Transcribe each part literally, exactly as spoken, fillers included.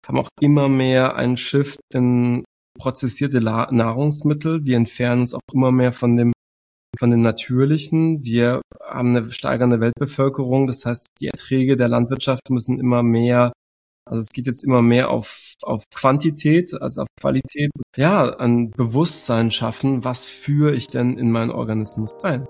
haben auch immer mehr einen Shift in prozessierte La- Nahrungsmittel. Wir entfernen uns auch immer mehr von dem von dem Natürlichen. Wir haben eine steigernde Weltbevölkerung. Das heißt, die Erträge der Landwirtschaft müssen immer mehr, also es geht jetzt immer mehr auf, auf Quantität als auf Qualität. Ja, ein Bewusstsein schaffen, was führe ich denn in meinen Organismus ein?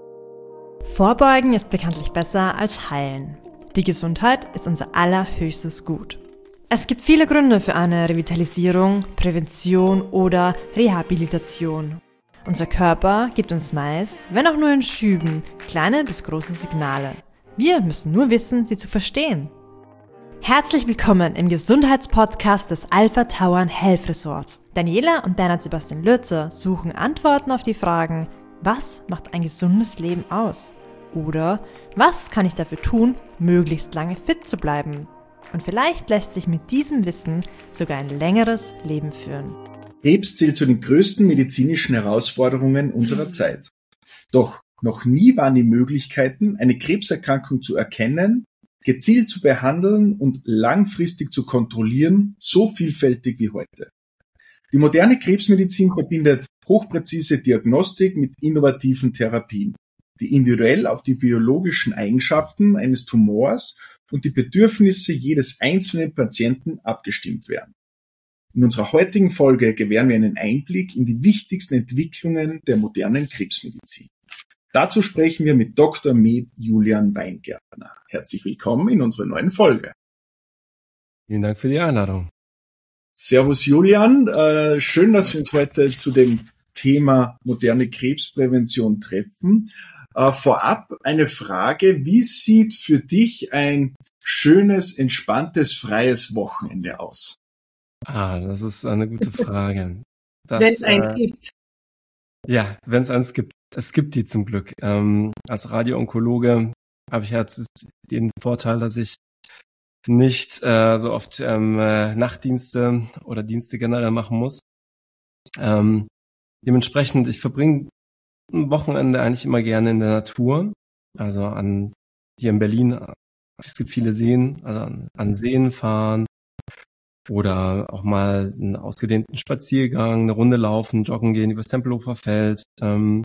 Vorbeugen ist bekanntlich besser als heilen. Die Gesundheit ist unser allerhöchstes Gut. Es gibt viele Gründe für eine Revitalisierung, Prävention oder Rehabilitation. Unser Körper gibt uns meist, wenn auch nur in Schüben, kleine bis große Signale. Wir müssen nur wissen, sie zu verstehen. Herzlich willkommen im Gesundheitspodcast des Alpha Tauern Health Resort. Daniela und Bernhard Sebastian Lürzer suchen Antworten auf die Fragen: Was macht ein gesundes Leben aus? Oder was kann ich dafür tun, möglichst lange fit zu bleiben? Und vielleicht lässt sich mit diesem Wissen sogar ein längeres Leben führen. Krebs zählt zu den größten medizinischen Herausforderungen unserer Zeit. Doch noch nie waren die Möglichkeiten, eine Krebserkrankung zu erkennen, gezielt zu behandeln und langfristig zu kontrollieren, so vielfältig wie heute. Die moderne Krebsmedizin verbindet hochpräzise Diagnostik mit innovativen Therapien, die individuell auf die biologischen Eigenschaften eines Tumors und die Bedürfnisse jedes einzelnen Patienten abgestimmt werden. In unserer heutigen Folge gewähren wir einen Einblick in die wichtigsten Entwicklungen der modernen Krebsmedizin. Dazu sprechen wir mit Doktor med. Julian Weingärtner. Herzlich willkommen in unserer neuen Folge. Vielen Dank für die Einladung. Servus Julian, äh, schön, dass wir uns heute zu dem Thema moderne Krebsprävention treffen. Äh, vorab eine Frage: Wie sieht für dich ein schönes, entspanntes, freies Wochenende aus? Ah, das ist eine gute Frage. Das, wenn es eins äh, gibt. Ja, wenn es eins gibt. Es gibt die zum Glück. Ähm, als Radio-Onkologe habe ich jetzt den Vorteil, dass ich nicht äh, so oft ähm, äh, Nachtdienste oder Dienste generell machen muss. Ähm, dementsprechend, ich verbringe ein Wochenende eigentlich immer gerne in der Natur. Also an hier in Berlin, es gibt viele Seen, also an, an Seen fahren. Oder auch mal einen ausgedehnten Spaziergang, eine Runde laufen, joggen gehen übers Tempelhofer Feld. Ähm,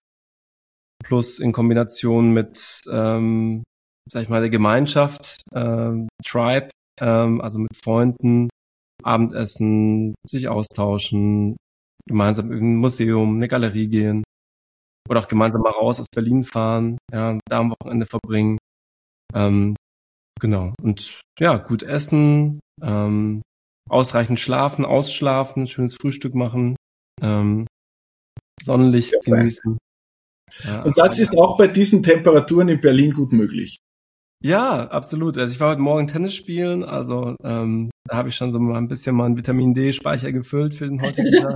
plus in Kombination mit, ähm, sag ich mal, der Gemeinschaft, ähm, Tribe, ähm, also mit Freunden, Abendessen, sich austauschen, gemeinsam in ein Museum, eine Galerie gehen. Oder auch gemeinsam mal raus aus Berlin fahren, ja, da am Wochenende verbringen. Ähm, genau. Und ja, gut essen, ähm, ausreichend schlafen, ausschlafen, schönes Frühstück machen, ähm, Sonnenlicht Ja, genießen. Ja, Und das ist auch bei diesen Temperaturen in Berlin gut möglich. ja, absolut. Also ich war heute Morgen Tennis spielen, also ähm, da habe ich schon so mal ein bisschen meinen Vitamin D-Speicher gefüllt für den heutigen Tag.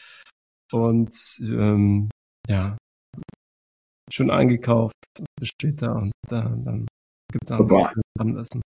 Und ähm, ja, schön eingekauft bis später und da, dann gibt's auch Super. ein Abendessen.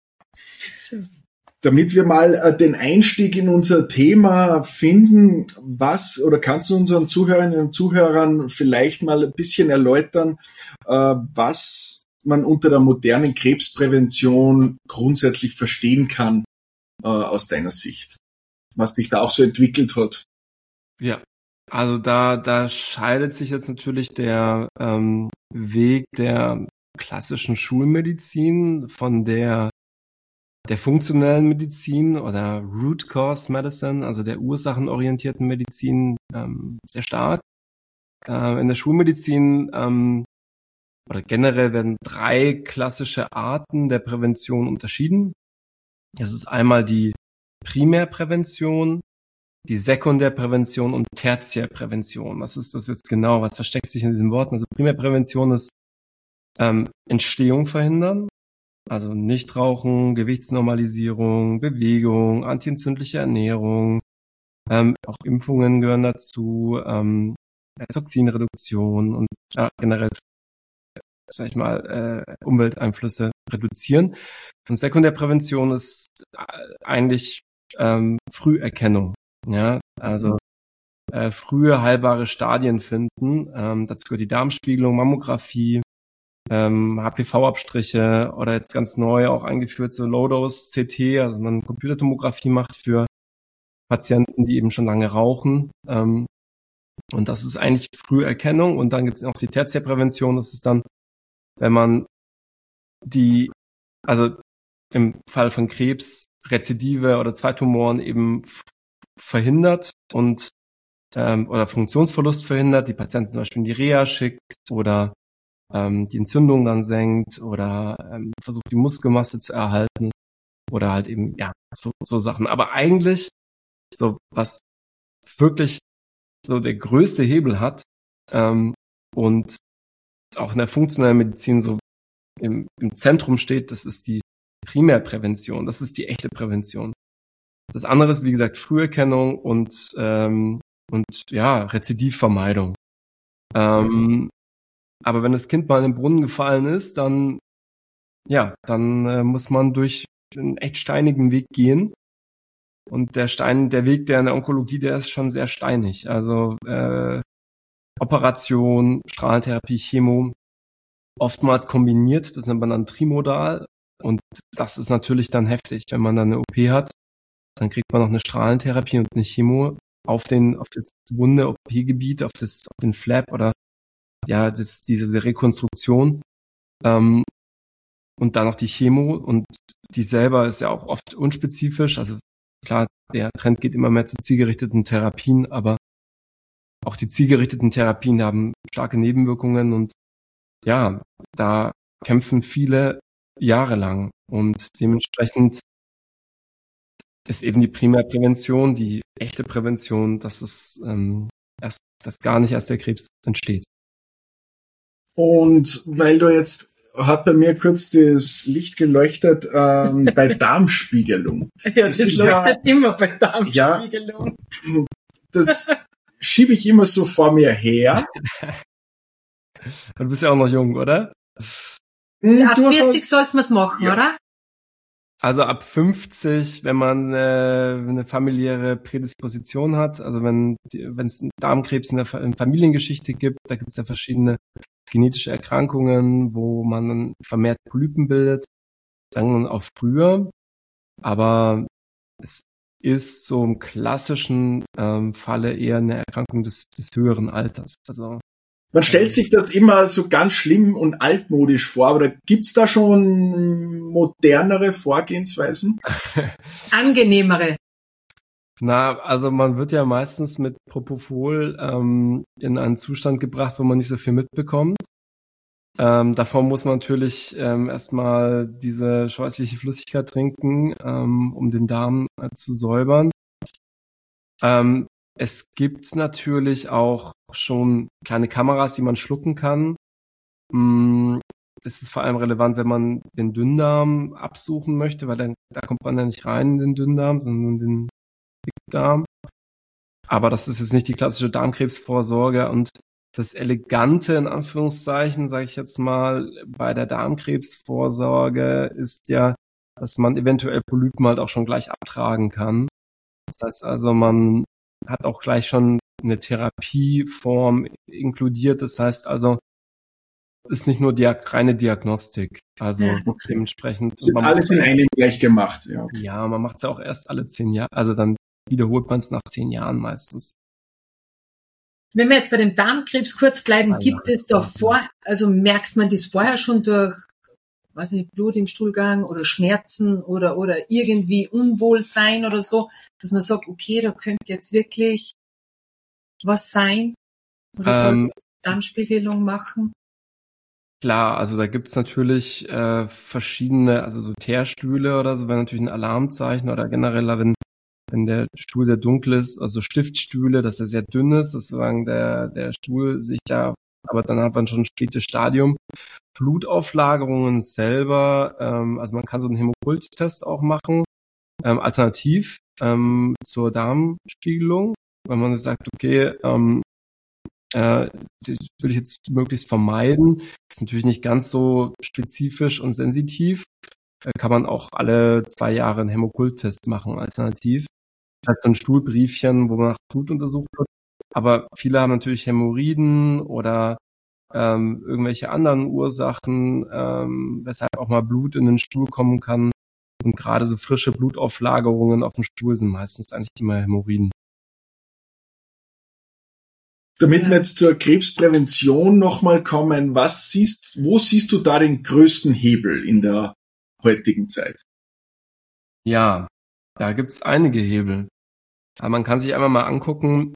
Damit wir mal äh, den Einstieg in unser Thema finden, was oder kannst du unseren Zuhörerinnen und Zuhörern vielleicht mal ein bisschen erläutern, äh, was man unter der modernen Krebsprävention grundsätzlich verstehen kann äh, aus deiner Sicht, was dich da auch so entwickelt hat? Ja, also da da scheidet sich jetzt natürlich der ähm, Weg der klassischen Schulmedizin von der der funktionellen Medizin oder Root Cause Medicine, also der ursachenorientierten Medizin, ähm, sehr stark. Äh, in der Schulmedizin ähm, oder generell werden drei klassische Arten der Prävention unterschieden. Das ist einmal die Primärprävention, die Sekundärprävention und Tertiärprävention. Was ist das jetzt genau? Was versteckt sich in diesen Worten? Also Primärprävention ist ähm, Entstehung verhindern. Also Nichtrauchen, Gewichtsnormalisierung, Bewegung, antientzündliche Ernährung, ähm, auch Impfungen gehören dazu, ähm, Toxinreduktion und ja, generell, sag ich mal, äh, Umwelteinflüsse reduzieren. Und Sekundärprävention ist eigentlich ähm, Früherkennung, ja, also äh, frühe heilbare Stadien finden. Ähm, dazu gehört die Darmspiegelung, Mammographie, ähm, H P V-Abstriche oder jetzt ganz neu auch eingeführt so Low-Dose-C T, also man Computertomographie macht für Patienten, die eben schon lange rauchen. Ähm, und das ist eigentlich Früherkennung. Und dann gibt es noch die Tertiärprävention. Das ist dann, wenn man die, also im Fall von Krebs, Rezidive oder Zweitumoren eben f- verhindert und ähm, oder Funktionsverlust verhindert, die Patienten zum Beispiel in die Reha schickt oder ähm, die Entzündung dann senkt oder ähm, versucht, die Muskelmasse zu erhalten oder halt eben, ja, so, so Sachen. Aber eigentlich, so was wirklich so der größte Hebel hat ähm, und auch in der funktionellen Medizin so im, im Zentrum steht, das ist die Primärprävention, das ist die echte Prävention. Das andere ist, wie gesagt, Früherkennung und ähm, und ja, Rezidivvermeidung. Ähm, aber wenn das Kind mal in den Brunnen gefallen ist, dann ja, dann äh, muss man durch einen echt steinigen Weg gehen. Und der Stein, der Weg der in der Onkologie, der ist schon sehr steinig. Also äh, Operation, Strahlentherapie, Chemo, oftmals kombiniert, das nennt man dann trimodal. Und das ist natürlich dann heftig, wenn man dann eine O P hat. Dann kriegt man noch eine Strahlentherapie und eine Chemo auf den, auf das wunde O P-Gebiet, auf das, auf den Flap oder ja, das, diese Rekonstruktion. Ähm, und dann noch die Chemo und die selber ist ja auch oft unspezifisch. Also klar, der Trend geht immer mehr zu zielgerichteten Therapien, aber auch die zielgerichteten Therapien haben starke Nebenwirkungen und ja, da kämpfen viele jahrelang und dementsprechend ist eben die Primärprävention, die echte Prävention, dass es ähm, erst, dass gar nicht erst der Krebs entsteht. Und weil du jetzt, hat bei mir kurz das Licht geleuchtet ähm, bei Darmspiegelung. Ja, das, das leuchtet ja, immer bei Darmspiegelung. Ja, das schiebe ich immer so vor mir her. Du bist ja auch noch jung, oder? Ja, ab vierzig sollten wir es machen, ja. Oder? Also ab fünfzig, wenn man äh, eine familiäre Prädisposition hat, also wenn wenn es Darmkrebs in der in Familiengeschichte gibt, da gibt es ja verschiedene genetische Erkrankungen, wo man dann vermehrt Polypen bildet, dann auch früher. Aber es ist so im klassischen ähm, Falle eher eine Erkrankung des, des höheren Alters. Also man stellt sich das immer so ganz schlimm und altmodisch vor, aber da gibt's da schon modernere Vorgehensweisen? Angenehmere. Na, also man wird ja meistens mit Propofol ähm, in einen Zustand gebracht, wo man nicht so viel mitbekommt. Ähm, davor muss man natürlich ähm, erstmal diese scheußliche Flüssigkeit trinken, ähm, um den Darm äh, zu säubern. Ähm, es gibt natürlich auch schon kleine Kameras, die man schlucken kann. Das ist vor allem relevant, wenn man den Dünndarm absuchen möchte, weil dann, da kommt man ja nicht rein in den Dünndarm, sondern in den Dickdarm. Aber das ist jetzt nicht die klassische Darmkrebsvorsorge. Und das Elegante, in Anführungszeichen, sage ich jetzt mal, bei der Darmkrebsvorsorge ist ja, dass man eventuell Polypen halt auch schon gleich abtragen kann. Das heißt also, man hat auch gleich schon eine Therapieform inkludiert. Das heißt also, ist nicht nur die reine Diagnostik. Also ja. Dementsprechend. Man alles in einem gleich gemacht. Ja, okay. Ja, man macht es ja auch erst alle zehn Jahre. Also dann wiederholt man es nach zehn Jahren meistens. Wenn wir jetzt bei dem Darmkrebs kurz bleiben, also, gibt es da vor, also merkt man das vorher schon durch, weiß nicht, Blut im Stuhlgang oder Schmerzen oder, oder irgendwie Unwohlsein oder so, dass man sagt, okay, da könnte jetzt wirklich was sein? Oder ähm, soll Darmspiegelung machen? Klar, also da gibt's natürlich äh, verschiedene, also so Teerstühle oder so, wäre natürlich ein Alarmzeichen oder generell, wenn wenn der Stuhl sehr dunkel ist, also Stiftstühle, dass er sehr dünn ist, dass sozusagen der der Stuhl sich da, aber dann hat man schon ein spätes Stadium. Blutauflagerungen selber, ähm, also man kann so einen Hämokult-Test auch machen, ähm, alternativ ähm, zur Darmspiegelung, wenn man sagt, okay, ähm, äh, das will ich jetzt möglichst vermeiden. Das ist natürlich nicht ganz so spezifisch und sensitiv. Äh, kann man auch alle zwei Jahre einen Hämokult-Test machen, alternativ. Das heißt so ein Stuhlbriefchen, wo man nach Blut untersucht wird. Aber viele haben natürlich Hämorrhoiden oder ähm, irgendwelche anderen Ursachen, ähm, weshalb auch mal Blut in den Stuhl kommen kann. Und gerade so frische Blutauflagerungen auf dem Stuhl sind meistens eigentlich immer Hämorrhoiden. Damit wir jetzt zur Krebsprävention nochmal kommen, was siehst, wo siehst du da den größten Hebel in der heutigen Zeit? Ja, da gibt's einige Hebel. Aber man kann sich einmal mal angucken,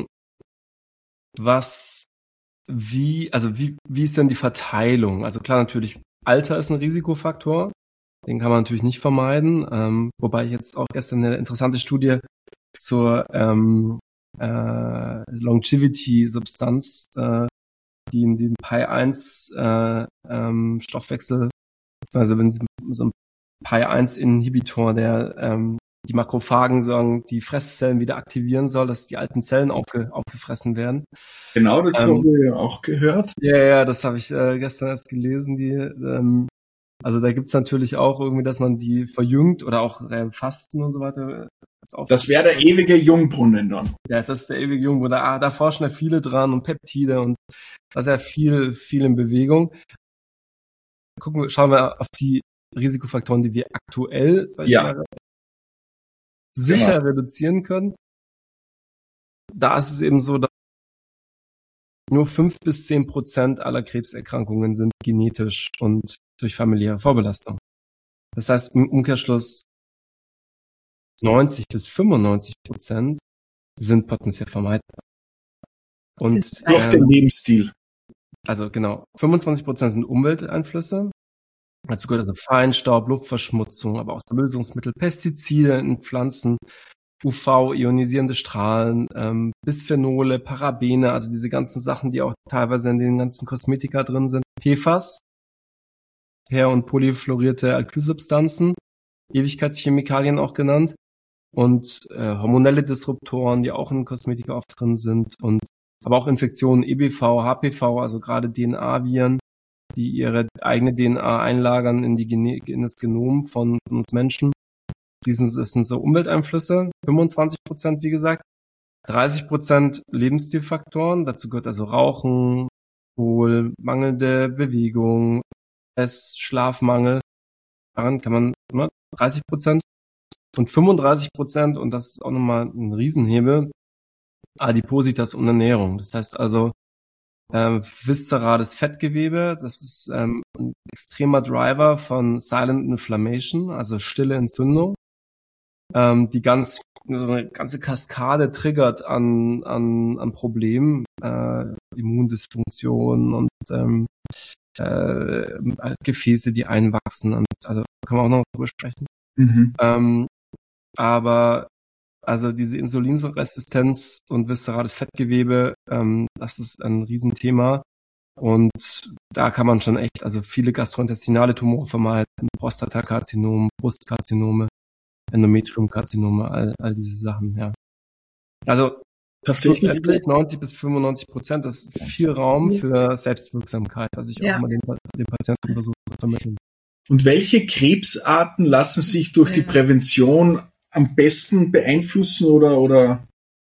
was, wie, also wie, wie ist denn die Verteilung? Also klar, natürlich, Alter ist ein Risikofaktor. Den kann man natürlich nicht vermeiden. Ähm, wobei ich jetzt auch gestern eine interessante Studie zur ähm, äh, Longevity-Substanz, äh, die in dem P I eins äh, ähm, Stoffwechsel, also wenn so ein P I eins Inhibitor, der ähm, die Makrophagen sagen, die Fresszellen wieder aktivieren soll, dass die alten Zellen aufge, aufgefressen werden. Genau, das ähm, haben wir auch gehört. Ja, ja, das habe ich äh, gestern erst gelesen. Die, ähm, also da gibt's natürlich auch irgendwie, dass man die verjüngt oder auch äh, Fasten und so weiter. Das wäre der ewige Jungbrunnen dann. Ja, das ist der ewige Jungbrunnen. Da, da forschen ja viele dran und Peptide und da ist ja viel, viel in Bewegung. Gucken wir, schauen wir auf die Risikofaktoren, die wir aktuell sag ich ja. mal, sicher genau. reduzieren können. Da ist es eben so, dass nur fünf bis zehn Prozent aller Krebserkrankungen sind genetisch und durch familiäre Vorbelastung. Das heißt im Umkehrschluss neunzig bis fünfundneunzig Prozent sind potenziell vermeidbar. Und durch ähm, den Lebensstil. Also genau, fünfundzwanzig Prozent sind Umwelteinflüsse. Dazu gehört also Feinstaub, Luftverschmutzung, aber auch Lösungsmittel, Pestizide in Pflanzen, U V-ionisierende Strahlen, ähm, Bisphenole, Parabene, also diese ganzen Sachen, die auch teilweise in den ganzen Kosmetika drin sind. P F A S, per- und polyfluorierte Alkylsubstanzen, Ewigkeitschemikalien auch genannt, und äh, hormonelle Disruptoren, die auch in Kosmetika oft drin sind, und aber auch Infektionen, E B V, H P V, also gerade D N A-Viren, die ihre eigene D N A einlagern in, die Gene- in das Genom von uns Menschen. Diesen sind so Umwelteinflüsse, fünfundzwanzig Prozent wie gesagt, dreißig Prozent Lebensstilfaktoren, dazu gehört also Rauchen, Alkohol, mangelnde Bewegung, Ess-, Schlafmangel, daran kann man ne, dreißig Prozent und fünfunddreißig Prozent, und das ist auch nochmal ein Riesenhebel, Adipositas und Ernährung. Das heißt also äh, viszerales Fettgewebe, das ist ähm, ein extremer Driver von Silent Inflammation, also stille Entzündung, ähm, die ganz so eine ganze Kaskade triggert an an an Problemen, äh, Immundysfunktion und ähm, äh, Gefäße, die einwachsen, und also kann man auch noch drüber sprechen. Mhm. Ähm, aber also diese Insulinresistenz und viszerales Fettgewebe, ähm, das ist ein Riesenthema. Und da kann man schon echt, also viele gastrointestinale Tumore vermeiden, Prostatakarzinom, Brustkarzinome, Endometriumkarzinome, all, all diese Sachen, ja. Also tatsächlich neunzig bis fünfundneunzig Prozent, das ist viel Raum für Selbstwirksamkeit, also ich ja. auch mal den, den Patienten versuche zu vermitteln. Und welche Krebsarten lassen sich durch die Prävention am besten beeinflussen oder oder?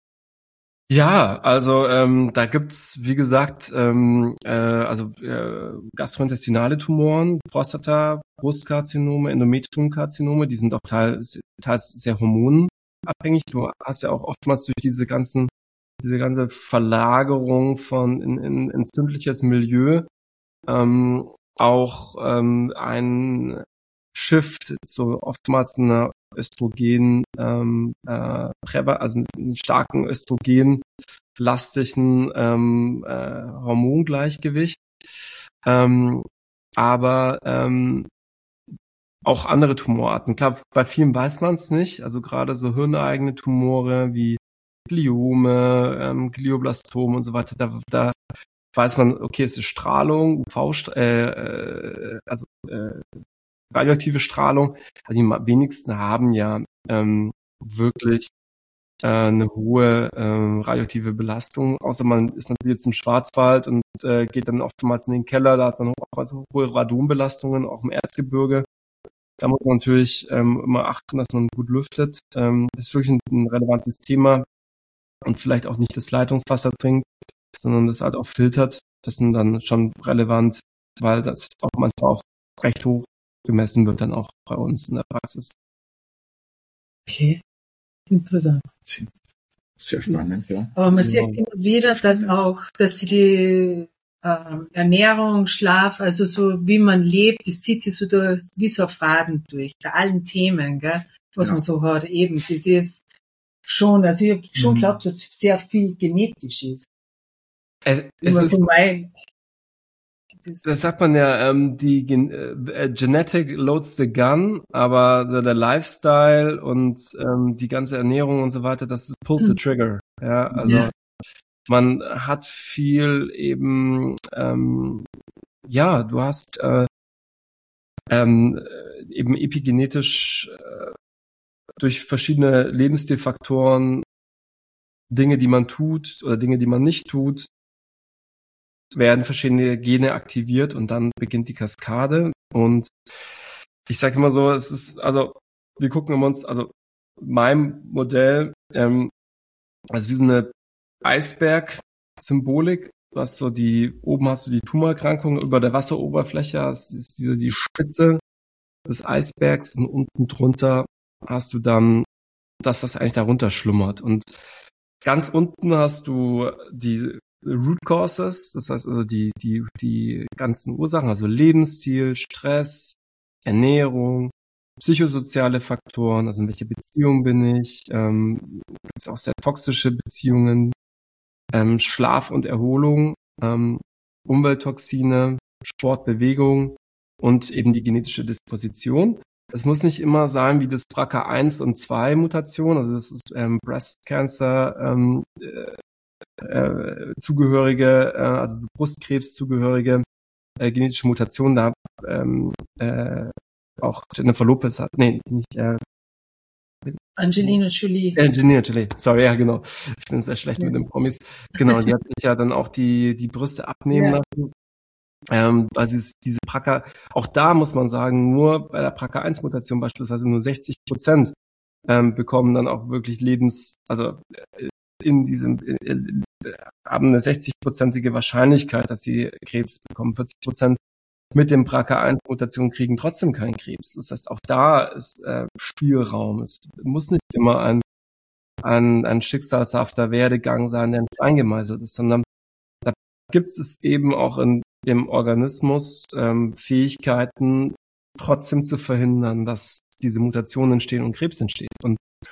Ja, also ähm, da gibt's wie gesagt ähm, äh, also äh, gastrointestinale Tumoren, Prostata, Brustkarzinome, Endometriumkarzinome, die sind auch teils, teils sehr hormonabhängig. Du hast ja auch oftmals durch diese ganzen diese ganze Verlagerung von in, in entzündliches Milieu ähm, auch ähm, ein Shift so oftmals eine Östrogen, ähm, äh, also einen starken östrogenlastigen ähm, äh, Hormongleichgewicht, ähm, aber ähm, auch andere Tumorarten. Klar, bei vielen weiß man es nicht, also gerade so hirneigene Tumore wie Gliome, ähm, Glioblastome und so weiter, da, da weiß man, okay, es ist Strahlung, U V, äh, also äh, radioaktive Strahlung. Also die wenigsten haben ja ähm, wirklich äh, eine hohe äh, radioaktive Belastung, außer man ist natürlich jetzt im Schwarzwald und äh, geht dann oftmals in den Keller, da hat man auch also hohe Radonbelastungen, auch im Erzgebirge. Da muss man natürlich ähm, immer achten, dass man gut lüftet. Ähm, das ist wirklich ein, ein relevantes Thema, und vielleicht auch nicht das Leitungswasser trinkt, sondern das halt auch filtert. Das sind dann schon relevant, weil das auch manchmal auch recht hoch gemessen wird dann auch bei uns in der Praxis. Okay, interessant. Sehr spannend, ja. Aber man Ja. sieht immer wieder, dass auch, dass sie die ähm, Ernährung, Schlaf, also so wie man lebt, das zieht sich so durch, wie so ein Faden durch, bei allen Themen, gell, was Ja. man so hat, eben, das ist schon, also ich hab schon Mhm. geglaubt, dass sehr viel genetisch ist. Es, es Nur ist, so mein, das, das sagt man ja, ähm, die Gen äh, Genetic loads the gun, aber so der Lifestyle und ähm, die ganze Ernährung und so weiter, das pulls the trigger. Ja, also Ja. man hat viel eben, ähm, ja, du hast äh, ähm, eben epigenetisch äh, durch verschiedene Lebensstilfaktoren Dinge, die man tut oder Dinge, die man nicht tut, werden verschiedene Gene aktiviert und dann beginnt die Kaskade. Und ich sage immer so, es ist, also wir gucken uns, also mein Modell, ähm, also wie so eine Eisberg-Symbolik. Du hast so die, oben hast du die Tumorerkrankung, über der Wasseroberfläche hast, ist diese, die Spitze des Eisbergs und unten drunter hast du dann das, was eigentlich darunter schlummert. Und ganz unten hast du die Root Causes, das heißt also die, die, die ganzen Ursachen, also Lebensstil, Stress, Ernährung, psychosoziale Faktoren, also in welcher Beziehung bin ich, ähm, gibt es auch sehr toxische Beziehungen, ähm, Schlaf und Erholung, ähm, Umwelttoxine, Sport, Bewegung und eben die genetische Disposition. Es muss nicht immer sein wie das B R C A eins und zwei Mutation, also das ist ähm, Breast Cancer ähm, äh, äh, zugehörige, äh, also so Brustkrebs zugehörige äh, genetische Mutation, da ähm, äh, auch Jennifer Lopez hat, nee, nicht, äh, Angelina Jolie. äh, Angelina Jolie, sorry, ja genau, ich bin sehr schlecht Ja. mit den Promis, genau, die hat sich ja dann auch die die Brüste abnehmen Ja. lassen. Ähm, also es- diese B R C A, auch da muss man sagen, nur bei der B R C A eins Mutation beispielsweise nur sechzig Prozent ähm, bekommen dann auch wirklich Lebens, also äh, in diesem, äh, äh, haben eine sechzig-prozentige Wahrscheinlichkeit, dass sie Krebs bekommen. vierzig Prozent mit dem B R C A eins Mutation kriegen trotzdem keinen Krebs. Das heißt, auch da ist äh, Spielraum. Es muss nicht immer ein, ein, ein schicksalshafter Werdegang sein, der in Stein gemeißelt ist, sondern da gibt es eben auch in im Organismus ähm, Fähigkeiten, trotzdem zu verhindern, dass diese Mutationen entstehen und Krebs entsteht. Und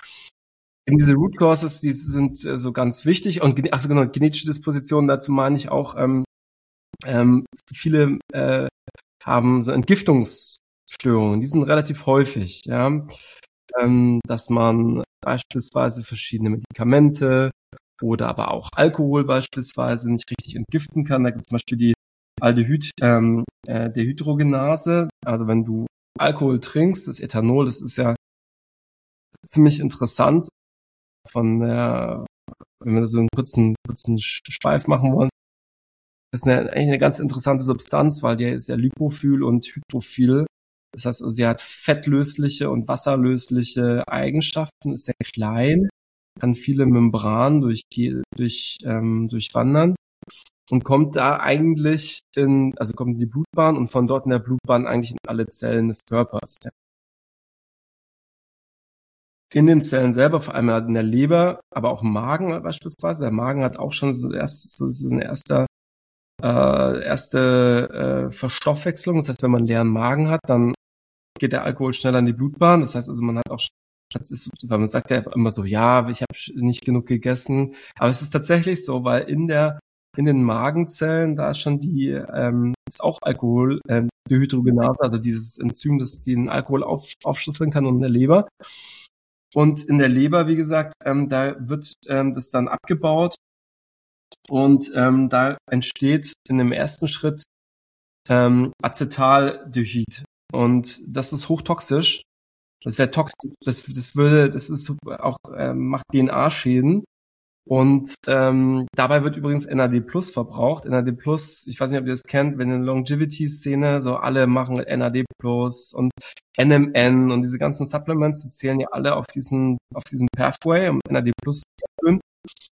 eben diese Root Causes, die sind äh, so ganz wichtig. Und gene- also genau, genetische Dispositionen, dazu meine ich auch, ähm, ähm, viele äh, haben so Entgiftungsstörungen, die sind relativ häufig, ja, ähm, dass man beispielsweise verschiedene Medikamente oder aber auch Alkohol beispielsweise nicht richtig entgiften kann. Da gibt es zum Beispiel die Aldehyd, ähm, äh, Dehydrogenase. Also wenn du Alkohol trinkst, das Ethanol, das ist ja ziemlich interessant von der, wenn wir so einen kurzen, kurzen Schweif machen wollen. Das ist eine, eigentlich eine ganz interessante Substanz, weil die ist ja lipophil und hydrophil. Das heißt, also sie hat fettlösliche und wasserlösliche Eigenschaften, ist sehr klein, kann viele Membranen durch, durch, ähm, durchwandern und kommt da eigentlich in, also kommt in die Blutbahn und von dort in der Blutbahn eigentlich in alle Zellen des Körpers. In den Zellen selber, vor allem in der Leber, aber auch im Magen beispielsweise. Der Magen hat auch schon so erst, so eine erste, äh, erste äh, Verstoffwechslung. Das heißt, wenn man einen leeren Magen hat, dann geht der Alkohol schneller in die Blutbahn. Das heißt also, man hat auch, das ist, weil man sagt ja immer so, ja, ich habe nicht genug gegessen. Aber es ist tatsächlich so, weil in der in den Magenzellen, da ist schon die, ähm, ist auch Alkohol, ähm, Dehydrogenase, also dieses Enzym, das den Alkohol auf, aufschlüsseln kann und in der Leber. Und in der Leber, wie gesagt, ähm, da wird ähm, das dann abgebaut und ähm, da entsteht in dem ersten Schritt ähm, Acetaldehyd. Und das ist hochtoxisch. Das wäre toxisch. Das, das würde, das ist auch ähm, macht D N A-Schäden. Und ähm, dabei wird übrigens N A D Plus verbraucht. N A D Plus, ich weiß nicht, ob ihr das kennt, wenn in der Longevity-Szene so alle machen N A D Plus und N M N und diese ganzen Supplements, die zählen ja alle auf diesen auf diesen Pathway, um N A D Plus zu erhöhen.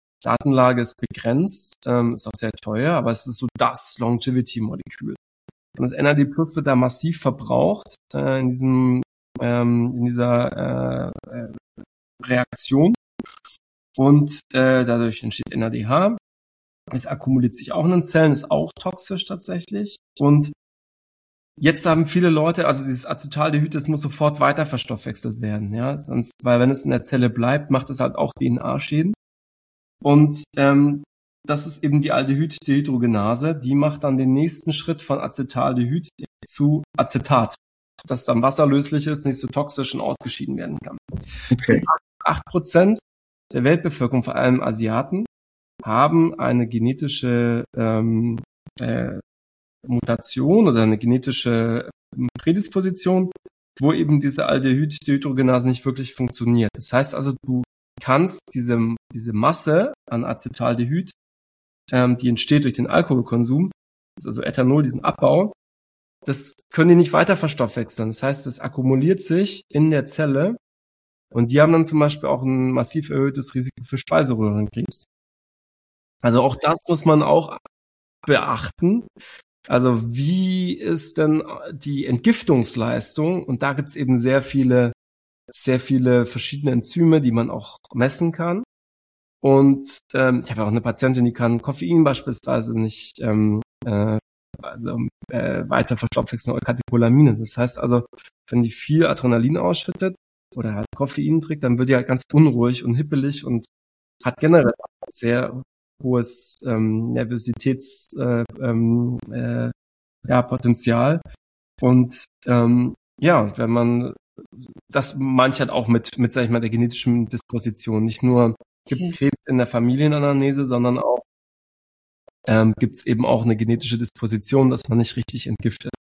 Datenlage ist begrenzt, ähm, ist auch sehr teuer, aber es ist so das Longevity-Molekül. Und das N A D Plus wird da massiv verbraucht äh, in diesem ähm, in dieser äh, äh, Reaktion. Und äh, dadurch entsteht N A D H. Es akkumuliert sich auch in den Zellen, ist auch toxisch tatsächlich. Und jetzt haben viele Leute, also dieses Acetaldehyd, das muss sofort weiter verstoffwechselt werden, ja, sonst, weil wenn es in der Zelle bleibt, macht es halt auch D N A-Schäden. Und ähm, das ist eben die Aldehyd-Dehydrogenase, die macht dann den nächsten Schritt von Acetaldehyd zu Acetat, das dann wasserlöslich ist, nicht so toxisch und ausgeschieden werden kann. Okay. Acht Prozent der Weltbevölkerung, vor allem Asiaten, haben eine genetische ähm, äh, Mutation oder eine genetische Prädisposition, wo eben diese Aldehyd-Dehydrogenase nicht wirklich funktioniert. Das heißt also, du kannst diese, diese Masse an Acetaldehyd, ähm, die entsteht durch den Alkoholkonsum, das ist also Ethanol, diesen Abbau, das können die nicht weiter verstoffwechseln. Das heißt, es akkumuliert sich in der Zelle und die haben dann zum Beispiel auch ein massiv erhöhtes Risiko für Speiseröhrenkrebs. Also auch das muss man auch beachten. Also wie ist denn die Entgiftungsleistung? Und da gibt's eben sehr viele, sehr viele verschiedene Enzyme, die man auch messen kann. Und ähm, ich habe auch eine Patientin, die kann Koffein beispielsweise nicht ähm, äh, also, äh, weiter verstoffwechseln oder Katecholamine. Das heißt also, wenn die viel Adrenalin ausschüttet oder halt Koffein trinkt, dann wird die halt ganz unruhig und hippelig und hat generell sehr hohes ähm, Nervositäts äh, ähm, äh, ja, Potenzial. Und ähm, ja, wenn man das manche halt auch mit, mit, sag ich mal, der genetischen Disposition. Nicht nur gibt es Krebs in der Familienanamnese, sondern auch ähm, gibt es eben auch eine genetische Disposition, dass man nicht richtig entgiftet.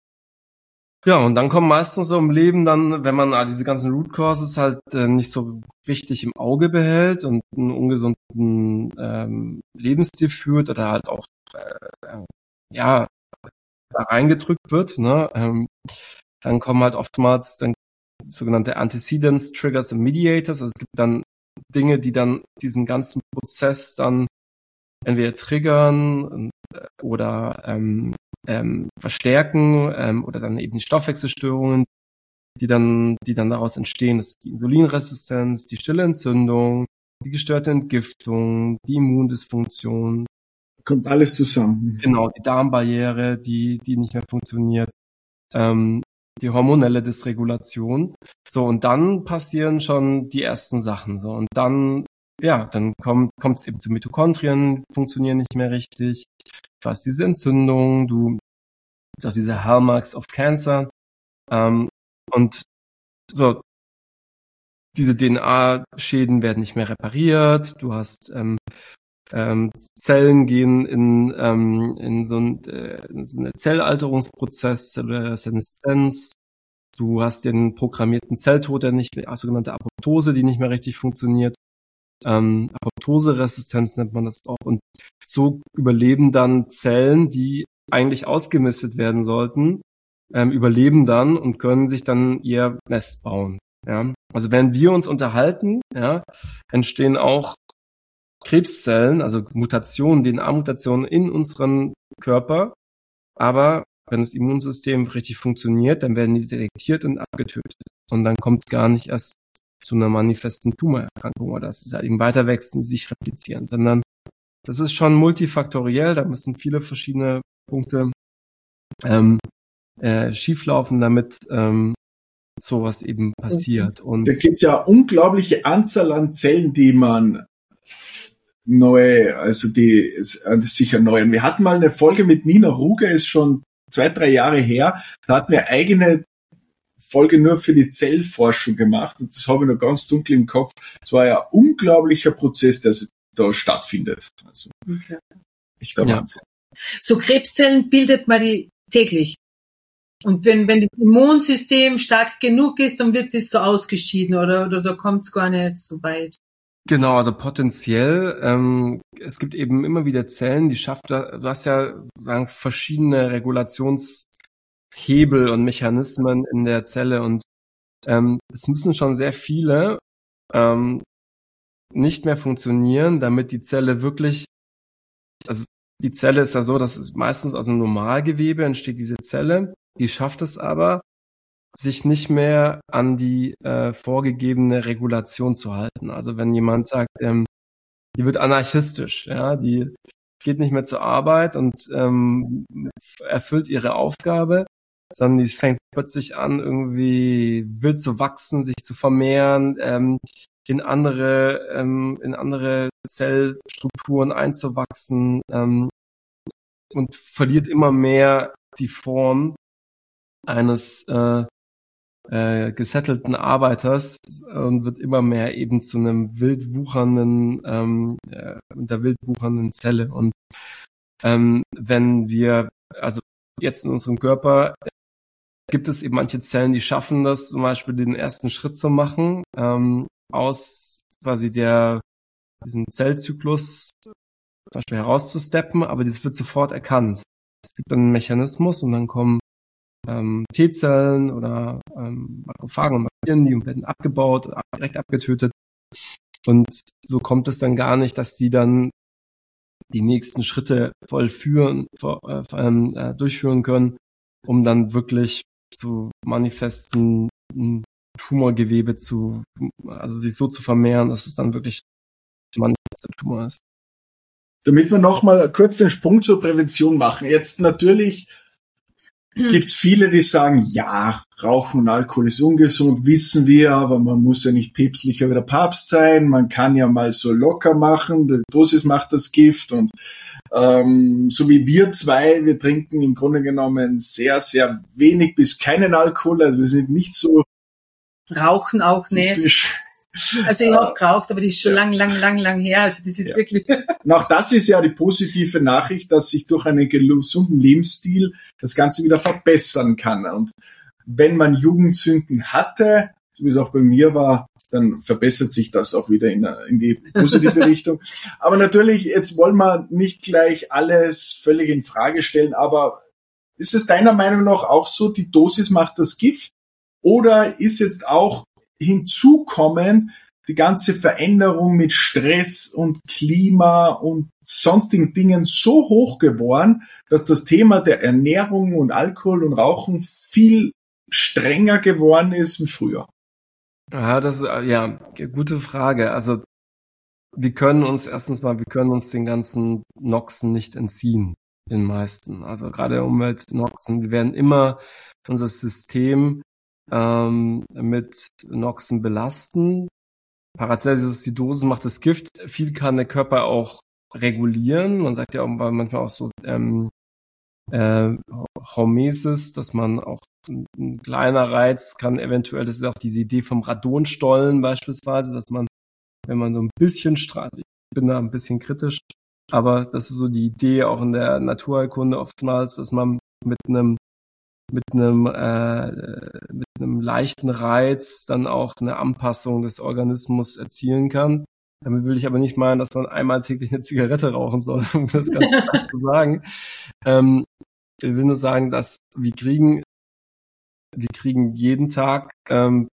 Ja, und dann kommen meistens so im Leben dann, wenn man ah, diese ganzen Root Causes halt äh, nicht so richtig im Auge behält und einen ungesunden ähm, Lebensstil führt oder halt auch äh, ja da reingedrückt wird, ne, ähm, dann kommen halt oftmals dann sogenannte Antecedents, Triggers und Mediators. Also es gibt dann Dinge, die dann diesen ganzen Prozess dann entweder triggern oder ähm, ähm, verstärken ähm, oder dann eben die Stoffwechselstörungen, die dann, die dann daraus entstehen. Das ist die Insulinresistenz, die stille Entzündung, die gestörte Entgiftung, die Immundysfunktion. Kommt alles zusammen. Genau, die Darmbarriere, die, die nicht mehr funktioniert. Ähm, die hormonelle Dysregulation. So, und dann passieren schon die ersten Sachen. So, und dann, ja, dann kommt kommt es eben zu Mitochondrien, funktionieren nicht mehr richtig. Du hast diese Entzündung, du hast auch diese Hallmarks of Cancer. Ähm, und so, diese D N A-Schäden werden nicht mehr repariert. Du hast ähm, ähm, Zellen gehen in, ähm, in, so ein, äh, in so einen Zellalterungsprozess oder Seneszenz. Du hast den programmierten Zelltod, der nicht mehr, sogenannte Apoptose, die nicht mehr richtig funktioniert. Ähm, Apoptoseresistenz nennt man das auch. Und so überleben dann Zellen, die eigentlich ausgemistet werden sollten, ähm, überleben dann und können sich dann ihr Nest bauen. Ja, also wenn wir uns unterhalten, ja, entstehen auch Krebszellen, also Mutationen, D N A-Mutationen in unserem Körper. Aber wenn das Immunsystem richtig funktioniert, dann werden die detektiert und abgetötet. Und dann kommt es gar nicht erst zu einer manifesten Tumorerkrankung oder dass es halt eben weiter wächst und sich replizieren, sondern das ist schon multifaktoriell. Da müssen viele verschiedene Punkte ähm, äh, schieflaufen, damit ähm, sowas eben passiert. Und da gibt es ja eine unglaubliche Anzahl an Zellen, die man neu, also die sich erneuern. Wir hatten mal eine Folge mit Nina Ruger, ist schon zwei, drei Jahre her, da hatten wir eigene Folge nur für die Zellforschung gemacht und das habe ich noch ganz dunkel im Kopf. Es war ja ein unglaublicher Prozess, der da stattfindet. Also, okay. Echt der Wahnsinn. So Krebszellen bildet man die täglich. Und wenn, wenn das Immunsystem stark genug ist, dann wird das so ausgeschieden oder, oder da kommt es gar nicht so weit. Genau, also potenziell, ähm, es gibt eben immer wieder Zellen, die schafft, du hast ja sagen, verschiedene Regulationshebel und Mechanismen in der Zelle und ähm, es müssen schon sehr viele ähm, nicht mehr funktionieren, damit die Zelle wirklich, also die Zelle ist ja so, dass es meistens aus einem Normalgewebe entsteht diese Zelle. Die schafft es aber, sich nicht mehr an die äh, vorgegebene Regulation zu halten. Also wenn jemand sagt, ähm, die wird anarchistisch, ja, die geht nicht mehr zur Arbeit und ähm, erfüllt ihre Aufgabe, sondern die fängt plötzlich an, irgendwie wild zu wachsen, sich zu vermehren, ähm, in andere ähm, in andere Zellstrukturen einzuwachsen ähm, und verliert immer mehr die Form eines äh, äh, gesettelten Arbeiters und wird immer mehr eben zu einem wild wuchernden, ähm, äh, der wild wuchernden Zelle. Und ähm, wenn wir, also jetzt in unserem Körper gibt es eben manche Zellen, die schaffen das, zum Beispiel den ersten Schritt zu machen, ähm, aus quasi der diesem Zellzyklus zum Beispiel herauszusteppen, aber das wird sofort erkannt. Es gibt dann einen Mechanismus und dann kommen ähm, T-Zellen oder ähm, Makrophagen und Bakterien, die werden abgebaut, direkt abgetötet. Und so kommt es dann gar nicht, dass die dann die nächsten Schritte vollführen, vor, äh, äh, durchführen können, um dann wirklich zu manifesten Tumorgewebe zu, also sich so zu vermehren, dass es dann wirklich manifester Tumor ist. Damit wir nochmal kurz den Sprung zur Prävention machen. Jetzt natürlich gibt's viele, die sagen, ja, Rauchen und Alkohol ist ungesund, wissen wir, aber man muss ja nicht päpstlicher wie der Papst sein, man kann ja mal so locker machen, die Dosis macht das Gift und ähm, so wie wir zwei, wir trinken im Grunde genommen sehr, sehr wenig bis keinen Alkohol, also wir sind nicht so Rauchen auch nicht. typisch. Also ich habe geraucht, aber das ist schon lang, lang, lang, lang her. Also das ist Ja. wirklich... Und auch das ist ja die positive Nachricht, dass sich durch einen gesunden Lebensstil das Ganze wieder verbessern kann. Und wenn man Jugendsünden hatte, so wie es auch bei mir war, dann verbessert sich das auch wieder in, in die positive Richtung. Aber natürlich, jetzt wollen wir nicht gleich alles völlig in Frage stellen, aber ist es deiner Meinung nach auch so, die Dosis macht das Gift? Oder ist jetzt auch hinzukommen, die ganze Veränderung mit Stress und Klima und sonstigen Dingen so hoch geworden, dass das Thema der Ernährung und Alkohol und Rauchen viel strenger geworden ist wie früher? Ja, das ist, ja, gute Frage. Also, wir können uns erstens mal, wir können uns den ganzen Noxen nicht entziehen, den meisten. Also, gerade Umweltnoxen, wir werden immer unser System ähm, mit Noxen belasten. Paracelsus-Acidosis macht das Gift. Viel kann der Körper auch regulieren. Man sagt ja auch manchmal auch so ähm, äh, Hormesis, dass man auch ein, ein kleiner Reiz kann eventuell, das ist auch diese Idee vom Radonstollen beispielsweise, dass man, wenn man so ein bisschen strahlt, ich bin da ein bisschen kritisch, aber das ist so die Idee auch in der Naturheilkunde oftmals, dass man mit einem mit einem äh, mit einem leichten Reiz dann auch eine Anpassung des Organismus erzielen kann. Damit will ich aber nicht meinen, dass man einmal täglich eine Zigarette rauchen soll, um das ganz klar zu sagen. Ähm, ich will nur sagen, dass wir kriegen wir kriegen jeden Tag ähm,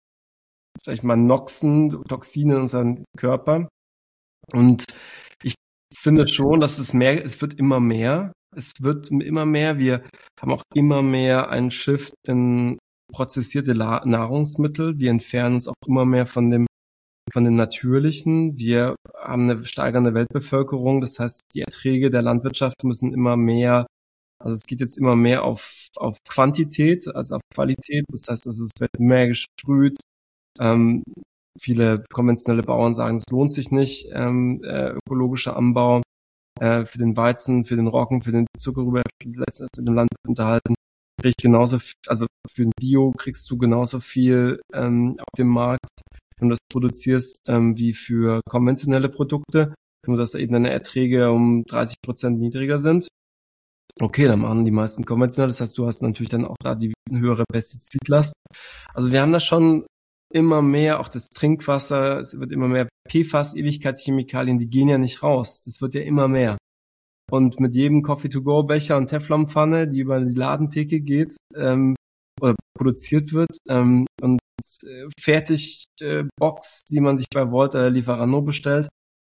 sag ich mal Noxen, Toxine in unseren Körper und ich finde schon, dass es mehr, es wird immer mehr. Es wird immer mehr, wir haben auch immer mehr einen Shift in prozessierte La- Nahrungsmittel. Wir entfernen uns auch immer mehr von dem, von dem Natürlichen. Wir haben eine steigernde Weltbevölkerung. Das heißt, die Erträge der Landwirtschaft müssen immer mehr, also es geht jetzt immer mehr auf, auf Quantität als auf Qualität. Das heißt, es wird mehr gesprüht. Ähm, viele konventionelle Bauern sagen, es lohnt sich nicht, ähm, äh, ökologischer Anbau. Für den Weizen, für den Roggen, für den Zuckerrüber, letztens mit dem Land unterhalten, krieg ich genauso, also für ein Bio kriegst du genauso viel ähm, auf dem Markt, wenn du das produzierst, ähm, wie für konventionelle Produkte, nur dass eben deine Erträge um dreißig Prozent niedriger sind. Okay, dann machen die meisten konventionell, das heißt, du hast natürlich dann auch da die höhere Pestizidlast. Also wir haben das schon immer mehr, auch das Trinkwasser, es wird immer mehr P F A S, Ewigkeitschemikalien, die gehen ja nicht raus. Das wird ja immer mehr. Und mit jedem Coffee-to-go-Becher und Teflonpfanne, die über die Ladentheke geht, ähm, oder produziert wird, ähm, und äh, Fertigbox, äh, die man sich bei Volt oder Lieferando bestellt,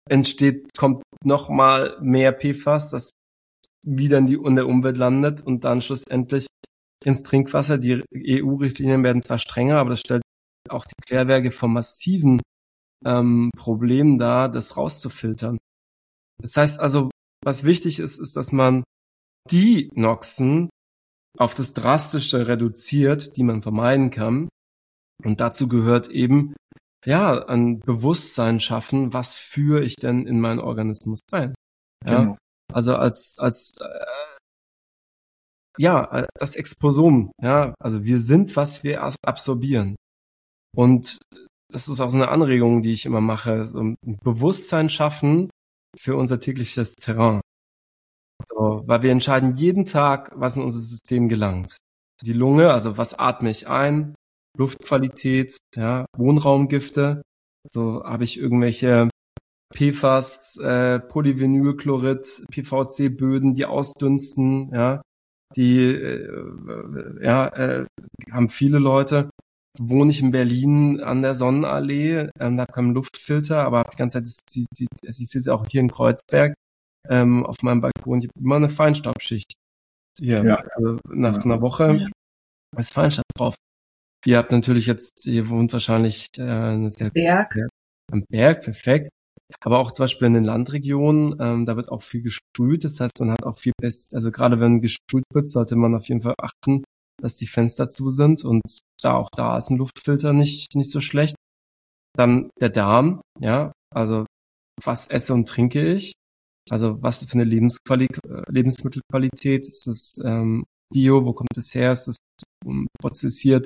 entsteht, kommt noch mal mehr P F A S, das wieder in, die, in der Umwelt landet und dann schlussendlich ins Trinkwasser. Die E U-Richtlinien werden zwar strenger, aber das stellt auch die Klärwerke vor massiven ähm, Problemen dar, das rauszufiltern. Das heißt also, was wichtig ist, ist, dass man die Noxen auf das Drastische reduziert, die man vermeiden kann. Und dazu gehört eben, ja, ein Bewusstsein schaffen, was führe ich denn in meinen Organismus ein? Ja, genau. Also als, als, äh, ja, das Exposom, ja, also wir sind, was wir absorbieren. Und das ist auch so eine Anregung, die ich immer mache, so ein Bewusstsein schaffen für unser tägliches Terrain. So, weil wir entscheiden jeden Tag, was in unser System gelangt. Die Lunge, also was atme ich ein, Luftqualität, ja, Wohnraumgifte, so habe ich irgendwelche P F A S, äh, Polyvinylchlorid, P V C-Böden, die ausdünsten, ja, die äh, ja, äh, haben viele Leute. Wohne ich in Berlin an der Sonnenallee, ähm, da kommen Luftfilter, aber die ganze Zeit, ich, ich, ich sehe es auch hier in Kreuzberg, ähm, auf meinem Balkon, ich habe immer eine Feinstaubschicht. Hier, ja. Also nach ja. einer Woche ist Feinstaub drauf. Ihr habt natürlich jetzt, ihr wohnt wahrscheinlich äh, eine sehr Berg. Ja, am Berg, perfekt. Aber auch zum Beispiel in den Landregionen, ähm, da wird auch viel gesprüht. Das heißt, man hat auch viel Best, also gerade wenn gesprüht wird, sollte man auf jeden Fall achten, dass die Fenster zu sind und da auch da ist ein Luftfilter nicht nicht so schlecht. Dann der Darm, ja, also was esse und trinke ich? Also was für eine Lebensqualität, Lebensmittelqualität ist das ähm, Bio? Wo kommt es her? Ist es um, prozessiert?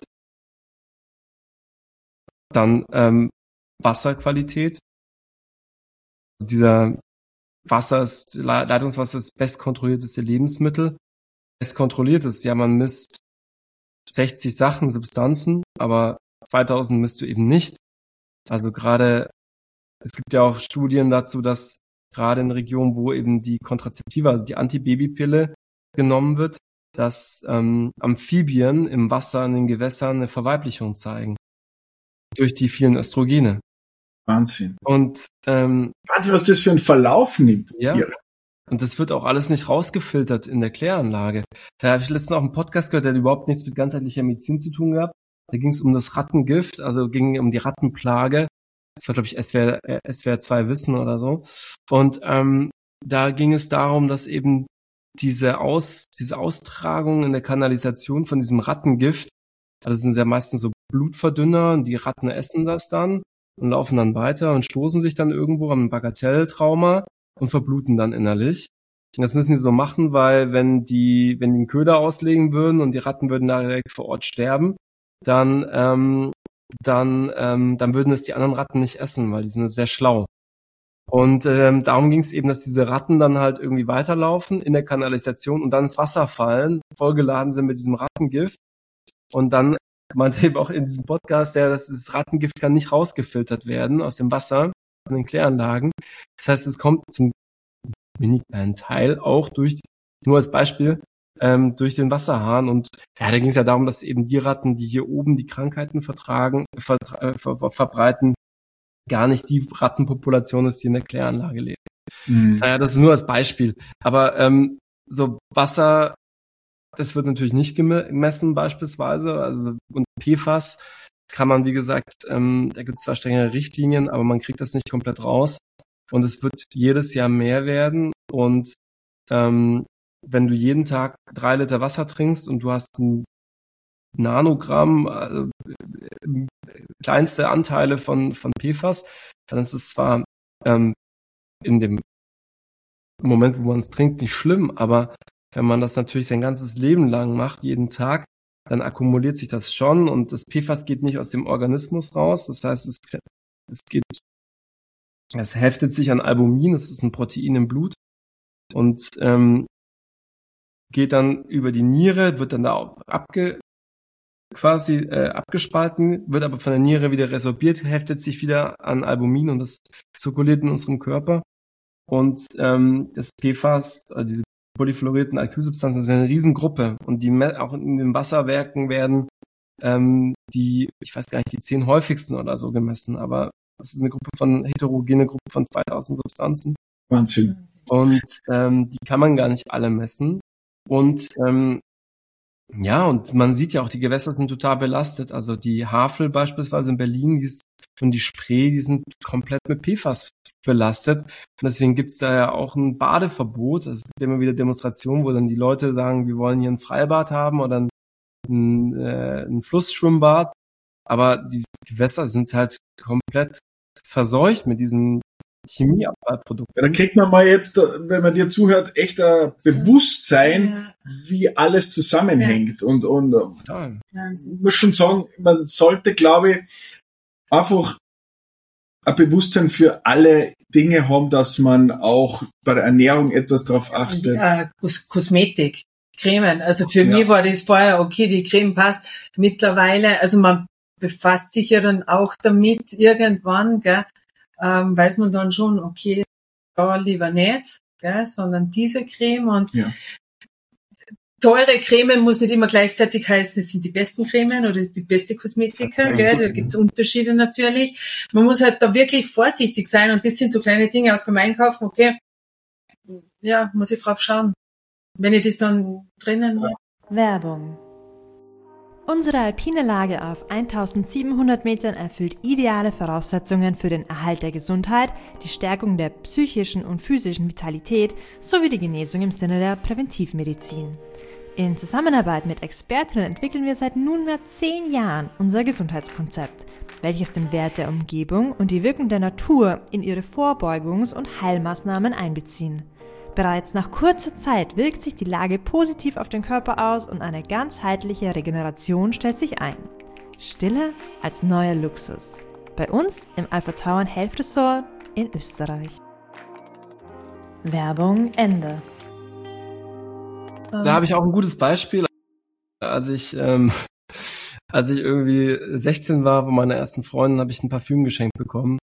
Dann ähm, Wasserqualität. Dieser Wasser ist, Leitungswasser ist das bestkontrollierteste Lebensmittel. Best kontrolliert ist, ja, man misst sechzig Sachen, Substanzen, aber zweitausend misst du eben nicht. Also gerade, es gibt ja auch Studien dazu, dass gerade in Regionen, wo eben die Kontrazeptiva, also die Antibabypille genommen wird, dass ähm, Amphibien im Wasser, in den Gewässern eine Verweiblichung zeigen. Durch die vielen Östrogene. Wahnsinn. Und ähm, Wahnsinn, was das für einen Verlauf nimmt. Ja. Hier. Und das wird auch alles nicht rausgefiltert in der Kläranlage. Da habe ich letztens auch einen Podcast gehört, der hat überhaupt nichts mit ganzheitlicher Medizin zu tun gehabt. Da ging es um das Rattengift, also ging um die Rattenplage. Das war, glaube ich, S W R, S W R zwei Wissen oder so. Und ähm, da ging es darum, dass eben diese Aus, diese Austragung in der Kanalisation von diesem Rattengift, also das sind ja meistens so Blutverdünner und die Ratten essen das dann und laufen dann weiter und stoßen sich dann irgendwo am Bagatelltrauma und verbluten dann innerlich. Und das müssen die so machen, weil wenn die, wenn die einen Köder auslegen würden und die Ratten würden da direkt vor Ort sterben, dann, ähm, dann, ähm, dann würden es die anderen Ratten nicht essen, weil die sind sehr schlau. Und ähm, darum ging es eben, dass diese Ratten dann halt irgendwie weiterlaufen in der Kanalisation und dann ins Wasser fallen, vollgeladen sind mit diesem Rattengift. Und dann meinte eben auch in diesem Podcast, ja, dass das Rattengift kann nicht rausgefiltert werden aus dem Wasser von den Kläranlagen. Das heißt, es kommt zum mini kleinen Teil auch durch, nur als Beispiel, ähm, durch den Wasserhahn. Und ja, da ging es ja darum, dass eben die Ratten, die hier oben die Krankheiten vertragen, ver, äh, ver, ver, verbreiten, gar nicht die Rattenpopulation ist, die in der Kläranlage lebt. Mhm. Naja, das ist nur als Beispiel. Aber ähm, so Wasser, das wird natürlich nicht gemessen beispielsweise. Also und P F A S kann man, wie gesagt, ähm, da gibt es zwar strengere Richtlinien, aber man kriegt das nicht komplett raus. Und es wird jedes Jahr mehr werden. Und ähm, wenn du jeden Tag drei Liter Wasser trinkst und du hast ein Nanogramm, also kleinste Anteile von von P F A S, dann ist es zwar ähm, in dem Moment, wo man es trinkt, nicht schlimm, aber wenn man das natürlich sein ganzes Leben lang macht, jeden Tag, dann akkumuliert sich das schon und das P F A S geht nicht aus dem Organismus raus. Das heißt, es, es geht, es heftet sich an Albumin, das ist ein Protein im Blut und ähm, geht dann über die Niere, wird dann da auch abge quasi äh, abgespalten, wird aber von der Niere wieder resorbiert, heftet sich wieder an Albumin und das zirkuliert in unserem Körper. Und ähm, das P F A S, also diese polyfluorierten Alkylsubstanzen, sind eine Riesengruppe und die auch in den Wasserwerken werden ähm, die, ich weiß gar nicht, die zehn häufigsten oder so gemessen, aber Das ist eine Gruppe von, heterogene Gruppe von zweitausend Substanzen. Wahnsinn. Und ähm, die kann man gar nicht alle messen. Und ähm, ja, und man sieht ja auch, die Gewässer sind total belastet. Also die Havel beispielsweise in Berlin, die ist, und die Spree, die sind komplett mit P F A S belastet. Und deswegen gibt's da ja auch ein Badeverbot. Es gibt immer wieder Demonstrationen, wo dann die Leute sagen, wir wollen hier ein Freibad haben oder ein, ein, äh, ein Flussschwimmbad. Aber die Gewässer sind halt komplett verseucht mit diesen Chemieabfallprodukten. Ja, da kriegt man mal jetzt, wenn man dir zuhört, echt ein Bewusstsein, ja, wie alles zusammenhängt. Ja. Und, und ja. Ich muss schon sagen, man sollte, glaube ich, einfach ein Bewusstsein für alle Dinge haben, dass man auch bei der Ernährung etwas drauf achtet. Ja, Kosmetik, Cremen. Also für ja. mich war das vorher, okay, die Creme passt. Mittlerweile, also man befasst sich ja dann auch damit irgendwann, gell, ähm, weiß man dann schon, okay, da lieber nicht, gell, sondern diese Creme. Und ja. teure Cremen muss nicht immer gleichzeitig heißen, es sind die besten Cremen oder die beste Kosmetika, gell, da gibt's Unterschiede natürlich. Man muss halt da wirklich vorsichtig sein und das sind so kleine Dinge, auch beim Einkaufen, okay, ja, muss ich drauf schauen, wenn ich das dann drinnen habe. Werbung. Unsere alpine Lage auf eintausendsiebenhundert Metern erfüllt ideale Voraussetzungen für den Erhalt der Gesundheit, die Stärkung der psychischen und physischen Vitalität sowie die Genesung im Sinne der Präventivmedizin. In Zusammenarbeit mit Expertinnen entwickeln wir seit nunmehr zehn Jahren unser Gesundheitskonzept, welches den Wert der Umgebung und die Wirkung der Natur in ihre Vorbeugungs- und Heilmaßnahmen einbeziehen. Bereits nach kurzer Zeit wirkt sich die Lage positiv auf den Körper aus und eine ganzheitliche Regeneration stellt sich ein. Stille als neuer Luxus. Bei uns im Alpha Tauern Health Resort in Österreich. Werbung Ende. Da habe ich auch ein gutes Beispiel. Als ich, ähm, als ich irgendwie sechzehn war, von meiner ersten Freundin, habe ich ein Parfüm geschenkt bekommen.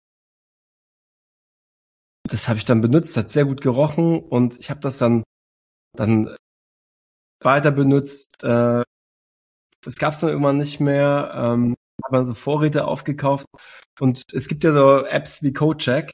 Das habe ich dann benutzt, hat sehr gut gerochen und ich habe das dann dann weiter benutzt. Äh, das gab es dann irgendwann nicht mehr. Ähm, habe dann so Vorräte aufgekauft und es gibt ja so Apps wie CodeCheck.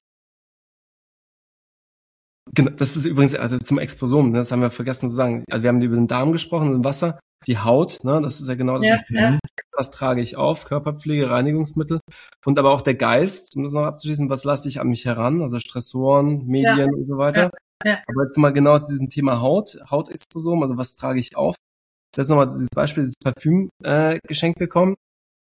Genau, das ist übrigens also zum Exposom, ne, das haben wir vergessen zu sagen. Also wir haben über den Darm gesprochen, und Wasser, die Haut, ne, das ist ja genau das. Ja, ja. Was trage ich auf? Körperpflege, Reinigungsmittel und aber auch der Geist, um das noch abzuschließen, was lasse ich an mich heran? Also Stressoren, Medien ja. und so weiter. Ja. Ja. Aber jetzt mal genau zu diesem Thema Haut, Hautexposom, also was trage ich auf? Das ist nochmal dieses Beispiel, dieses Parfüm äh, geschenkt bekommen.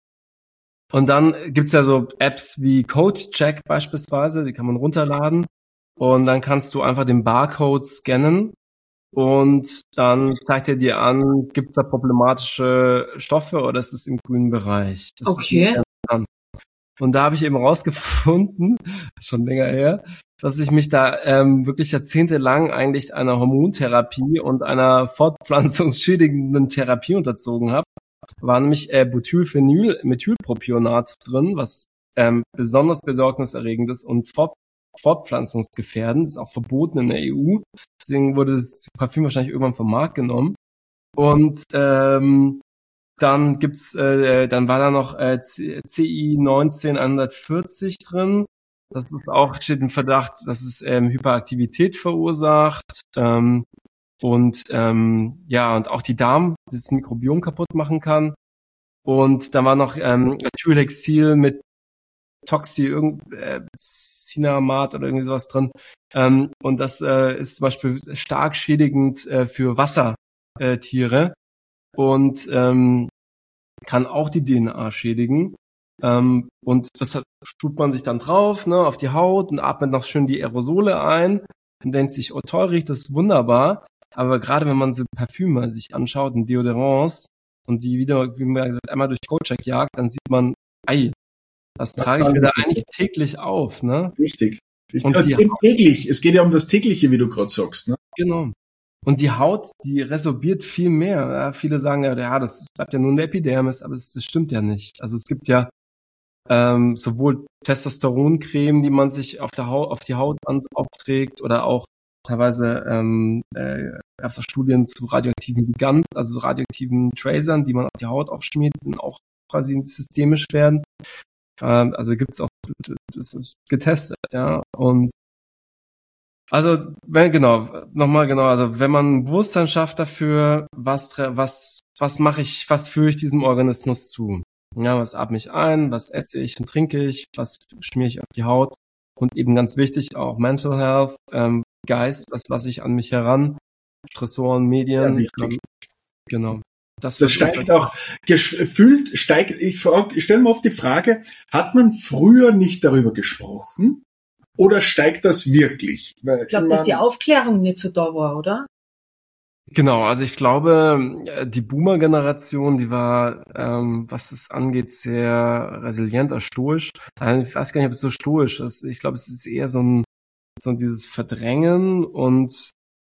Und dann gibt's ja so Apps wie CodeCheck beispielsweise, die kann man runterladen und dann kannst du einfach den Barcode scannen. Und dann zeigt er dir an, gibt es da problematische Stoffe oder ist es im grünen Bereich? Das okay. Und da habe ich eben rausgefunden, schon länger her, dass ich mich da ähm, wirklich jahrzehntelang eigentlich einer Hormontherapie und einer fortpflanzungsschädigenden Therapie unterzogen habe. Da war nämlich äh, Butylphenyl, Methylpropionat drin, was ähm, besonders besorgniserregend ist und fort fortpflanzungsgefährdend, ist auch verboten in der E U. Deswegen wurde das Parfüm wahrscheinlich irgendwann vom Markt genommen. Und ähm, dann gibt's, äh, dann war da noch äh, C I neunzehnhundertvierzig drin. Das ist auch, steht im Verdacht, dass es ähm, Hyperaktivität verursacht ähm, und ähm, ja und auch die Darm, das Mikrobiom kaputt machen kann. Und dann war noch ähm, Methylhexyl mit Toxi, irgend, äh, Cinamat oder irgendwie sowas drin. Ähm, und das äh, ist zum Beispiel stark schädigend äh, für Wassertiere und ähm, kann auch die D N A schädigen. Ähm, und das hat, tut man sich dann drauf, ne, auf die Haut und atmet noch schön die Aerosole ein und denkt sich, oh toll, riecht das wunderbar. Aber gerade wenn man so Parfüme sich anschaut und Deodorants und die wieder, wie man gesagt, einmal durch CodeCheck jagt, dann sieht man, ei, das trage ich mir da eigentlich täglich auf, ne? Richtig. Und ja, die täglich. Es geht ja um das Tägliche, wie du gerade sagst, ne? Genau. Und die Haut, die resorbiert viel mehr. Ja, viele sagen ja, ja, das bleibt ja nur in der Epidermis, aber das, das stimmt ja nicht. Also es gibt ja ähm, sowohl Testosteroncreme, die man sich auf der Haut, auf die Haut aufträgt, oder auch teilweise ähm, äh, gab es auch Studien zu radioaktiven Ligand, also radioaktiven Tracern, die man auf die Haut aufschmiert und auch quasi systemisch werden. Ähm, also gibt's auch, das ist getestet, ja. Und also, wenn, genau, nochmal genau, also wenn man ein Bewusstsein schafft dafür, was, was, was mache ich, was führe ich diesem Organismus zu? Ja, was atme ich ein, was esse ich und trinke ich, was schmiere ich auf die Haut? Und eben ganz wichtig auch Mental Health, ähm, Geist, was lasse ich an mich heran? Stressoren, Medien, ähm, genau. Das, das steigt auch, gefühlt steigt, ich, frage, ich stelle mir oft die Frage, hat man früher nicht darüber gesprochen? Oder steigt das wirklich? Weil, ich glaube, dass die Aufklärung nicht so da war, oder? Genau, also ich glaube, die Boomer-Generation, die war, ähm, was es angeht, sehr resilient, auch stoisch. Ich weiß gar nicht, ob es so stoisch ist. Ich glaube, es ist eher so ein, so dieses Verdrängen und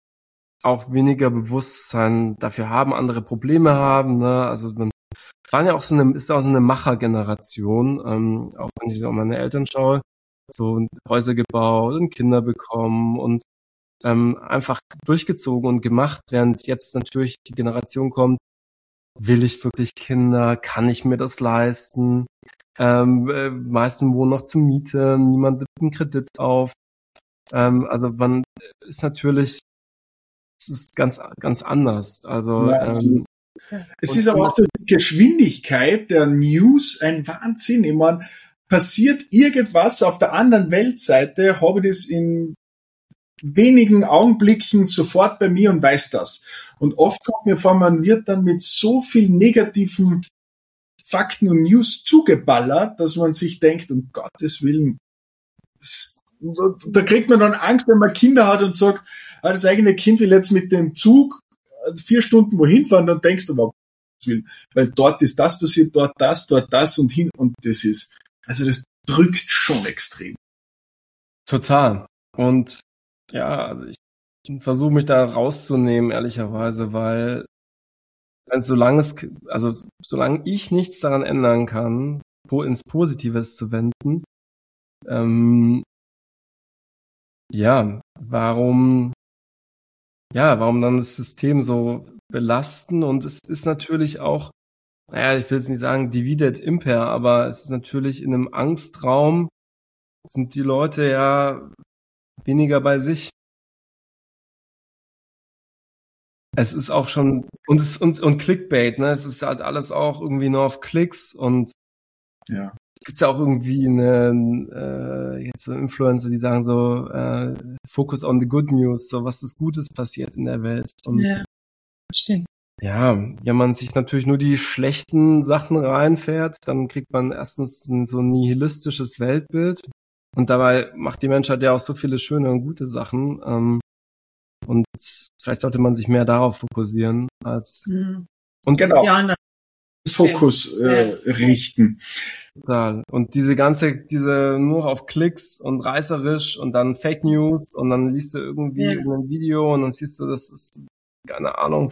auch weniger Bewusstsein dafür haben, andere Probleme haben. Ne? Also man waren ja auch so eine, ist auch so eine Macher-Generation, ähm, auch wenn ich auf meine Eltern schaue, so Häuser gebaut und Kinder bekommen und ähm, einfach durchgezogen und gemacht, während jetzt natürlich die Generation kommt, will ich wirklich Kinder, kann ich mir das leisten? Ähm, äh, meisten wohnen noch zur Miete, niemand nimmt einen Kredit auf. Ähm, also man ist natürlich, es ist ganz ganz anders. Also ja, ähm, es ist aber auch die Geschwindigkeit der News ein Wahnsinn. Ich meine, passiert irgendwas auf der anderen Weltseite, habe ich das in wenigen Augenblicken sofort bei mir und weiß das. Und oft kommt mir vor, man wird dann mit so viel negativen Fakten und News zugeballert, dass man sich denkt, um Gottes Willen, das, da kriegt man dann Angst, wenn man Kinder hat und sagt, ah, das eigene Kind will jetzt mit dem Zug vier Stunden wohin fahren, dann denkst du, um Gottes Willen, weil dort ist das passiert, dort das, dort das und hin und das ist, also das drückt schon extrem. Total. Und ja, also ich versuche mich da rauszunehmen, ehrlicherweise, weil solange es, also solange ich nichts daran ändern kann, ins Positives zu wenden, ähm, ja, warum, ja, warum dann das System so belasten? Und es ist natürlich auch, naja, ich will jetzt nicht sagen divide et impera, aber es ist natürlich in einem Angstraum sind die Leute ja weniger bei sich. Es ist auch schon, und es, und, und Clickbait, ne, es ist halt alles auch irgendwie nur auf Klicks und ja. Es gibt ja auch irgendwie eine, äh, jetzt so Influencer, die sagen so, äh, Focus on the good news, so was ist Gutes passiert in der Welt. Und ja, stimmt. Ja, wenn man sich natürlich nur die schlechten Sachen reinfährt, dann kriegt man erstens ein so nihilistisches Weltbild und dabei macht die Menschheit ja auch so viele schöne und gute Sachen. Ähm, und vielleicht sollte man sich mehr darauf fokussieren als mhm. und genau ja, Fokus äh, ja. richten. Total. Und diese ganze, diese nur auf Klicks und reißerisch und dann Fake News und dann liest du irgendwie ja. ein Video und dann siehst du, das ist keine Ahnung,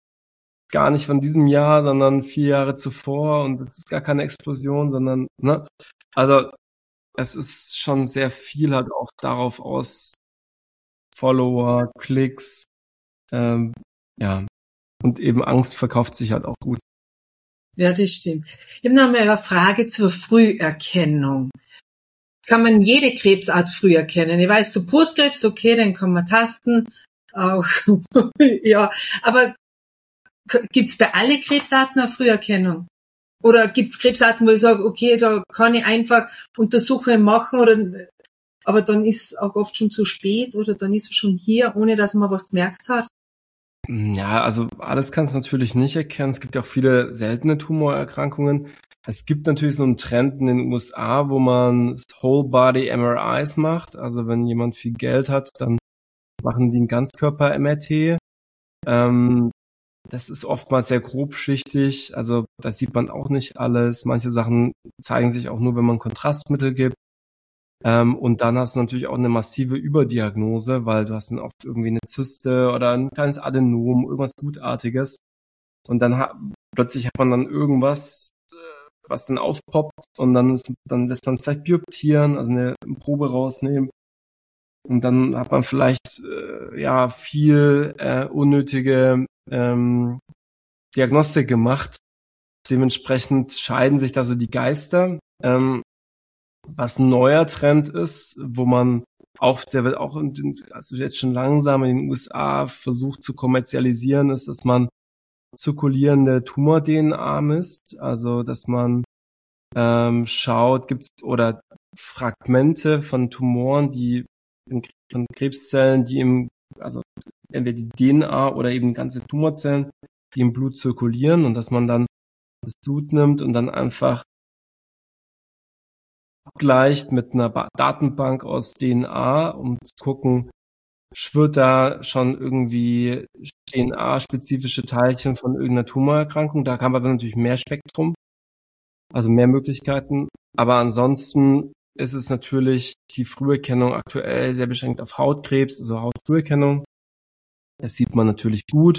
gar nicht von diesem Jahr, sondern vier Jahre zuvor und es ist gar keine Explosion, sondern, ne? Also es ist schon sehr viel halt auch darauf aus, Follower, Klicks, ähm, ja, und eben Angst verkauft sich halt auch gut. Ja, das stimmt. Ich habe noch mal eine Frage zur Früherkennung. Kann man jede Krebsart früh erkennen? Ich weiß, so Brustkrebs, okay, den kann man tasten, auch, ja, aber gibt's bei alle Krebsarten eine Früherkennung? Oder gibt's Krebsarten, wo ich sage, okay, da kann ich einfach Untersuchungen machen, oder, aber dann ist auch oft schon zu spät oder dann ist es schon hier, ohne dass man was gemerkt hat? Ja, also alles kannst du natürlich nicht erkennen. Es gibt ja auch viele seltene Tumorerkrankungen. Es gibt natürlich so einen Trend in den U S A, wo man Whole-Body-M R Is macht. Also wenn jemand viel Geld hat, dann machen die ein Ganzkörper-M R T. Ähm, das ist oftmals sehr grobschichtig. Also da sieht man auch nicht alles. Manche Sachen zeigen sich auch nur, wenn man Kontrastmittel gibt. Ähm, und dann hast du natürlich auch eine massive Überdiagnose, weil du hast dann oft irgendwie eine Zyste oder ein kleines Adenom, irgendwas Gutartiges. Und dann ha- plötzlich hat man dann irgendwas, äh, was dann aufpoppt und dann ist, dann lässt man es vielleicht bioptieren, also eine Probe rausnehmen. Und dann hat man vielleicht äh, ja viel äh, unnötige ähm, Diagnostik gemacht. Dementsprechend scheiden sich da so die Geister. Ähm, Was ein neuer Trend ist, wo man auch, der wird auch in den, also jetzt schon langsam in den U S A versucht zu kommerzialisieren, ist, dass man zirkulierende Tumor-D N A misst, also dass man ähm, schaut, gibt's oder Fragmente von Tumoren, die in, von Krebszellen, die im, also entweder die D N A oder eben ganze Tumorzellen, die im Blut zirkulieren, und dass man dann das Blut nimmt und dann einfach abgleicht mit einer ba- Datenbank aus D N A, um zu gucken, schwirrt da schon irgendwie D N A-spezifische Teilchen von irgendeiner Tumorerkrankung. Da kann man dann natürlich mehr Spektrum, also mehr Möglichkeiten. Aber ansonsten ist es natürlich die Früherkennung aktuell sehr beschränkt auf Hautkrebs, also Hautfrüherkennung. Das sieht man natürlich gut.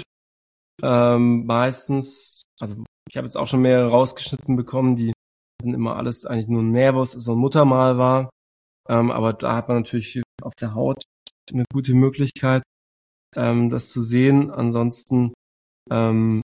Ähm, meistens, also ich habe jetzt auch schon mehrere rausgeschnitten bekommen, die dann immer alles eigentlich nur Nervus, also ein Muttermal war. Ähm, aber da hat man natürlich auf der Haut eine gute Möglichkeit, ähm, das zu sehen. Ansonsten, ähm,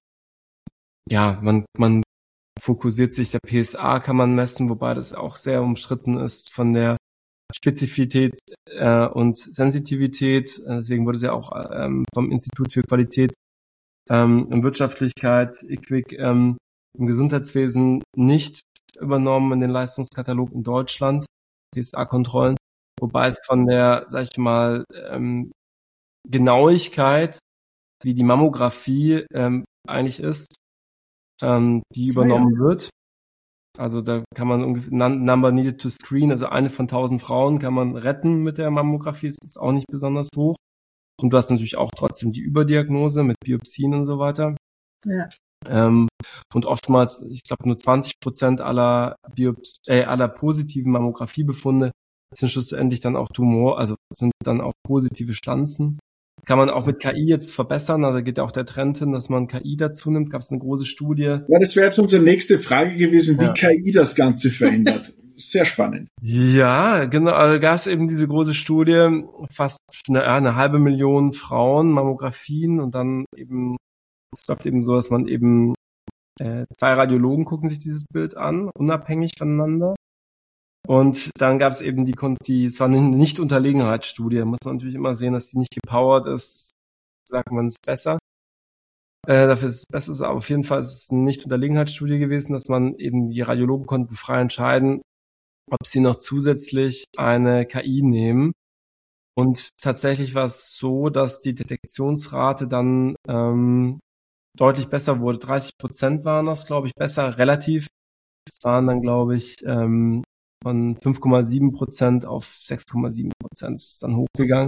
ja, man, man fokussiert sich, der P S A kann man messen, wobei das auch sehr umstritten ist von der Spezifität äh, und Sensitivität. Deswegen wurde es ja auch ähm, vom Institut für Qualität ähm, und Wirtschaftlichkeit, I Q W I C, ähm, im Gesundheitswesen nicht übernommen in den Leistungskatalog in Deutschland, P S A-Kontrollen, wobei es von der, sag ich mal, ähm, Genauigkeit, wie die Mammographie ähm, eigentlich ist, ähm, die übernommen wird. Also da kann man ungefähr Number needed to screen, also eine von tausend Frauen kann man retten mit der Mammographie, das ist auch nicht besonders hoch. Und du hast natürlich auch trotzdem die Überdiagnose mit Biopsien und so weiter. Ja. Ähm, und oftmals, ich glaube, nur zwanzig Prozent aller Biops- äh, aller positiven Mammografiebefunde sind schlussendlich dann auch Tumor, also sind dann auch positive Stanzen. Das kann man auch mit K I jetzt verbessern, also geht auch der Trend hin, dass man K I dazu nimmt. Gab es eine große Studie. Ja, das wäre jetzt unsere nächste Frage gewesen, wie Ja. K I das Ganze verändert. Sehr spannend. Ja, genau, also gab es eben diese große Studie, fast eine, ja, eine halbe Million Frauen, Mammografien, und dann eben, es klappt eben so, dass man eben, äh, zwei Radiologen gucken sich dieses Bild an, unabhängig voneinander. Und dann gab es eben die, Kon- die, es war eine Nicht-Unterlegenheitsstudie, da muss man natürlich immer sehen, dass die nicht gepowert ist, sagt man, es ist besser. Äh, dafür ist es besser, aber auf jeden Fall ist es eine Nicht-Unterlegenheitsstudie gewesen, dass man eben, die Radiologen konnten frei entscheiden, ob sie noch zusätzlich eine K I nehmen. Und tatsächlich war es so, dass die Detektionsrate dann ähm, deutlich besser wurde. dreißig Prozent waren das, glaube ich, besser, relativ. Es waren dann, glaube ich, ähm, von fünf Komma sieben Prozent auf sechs Komma sieben Prozent ist dann hochgegangen.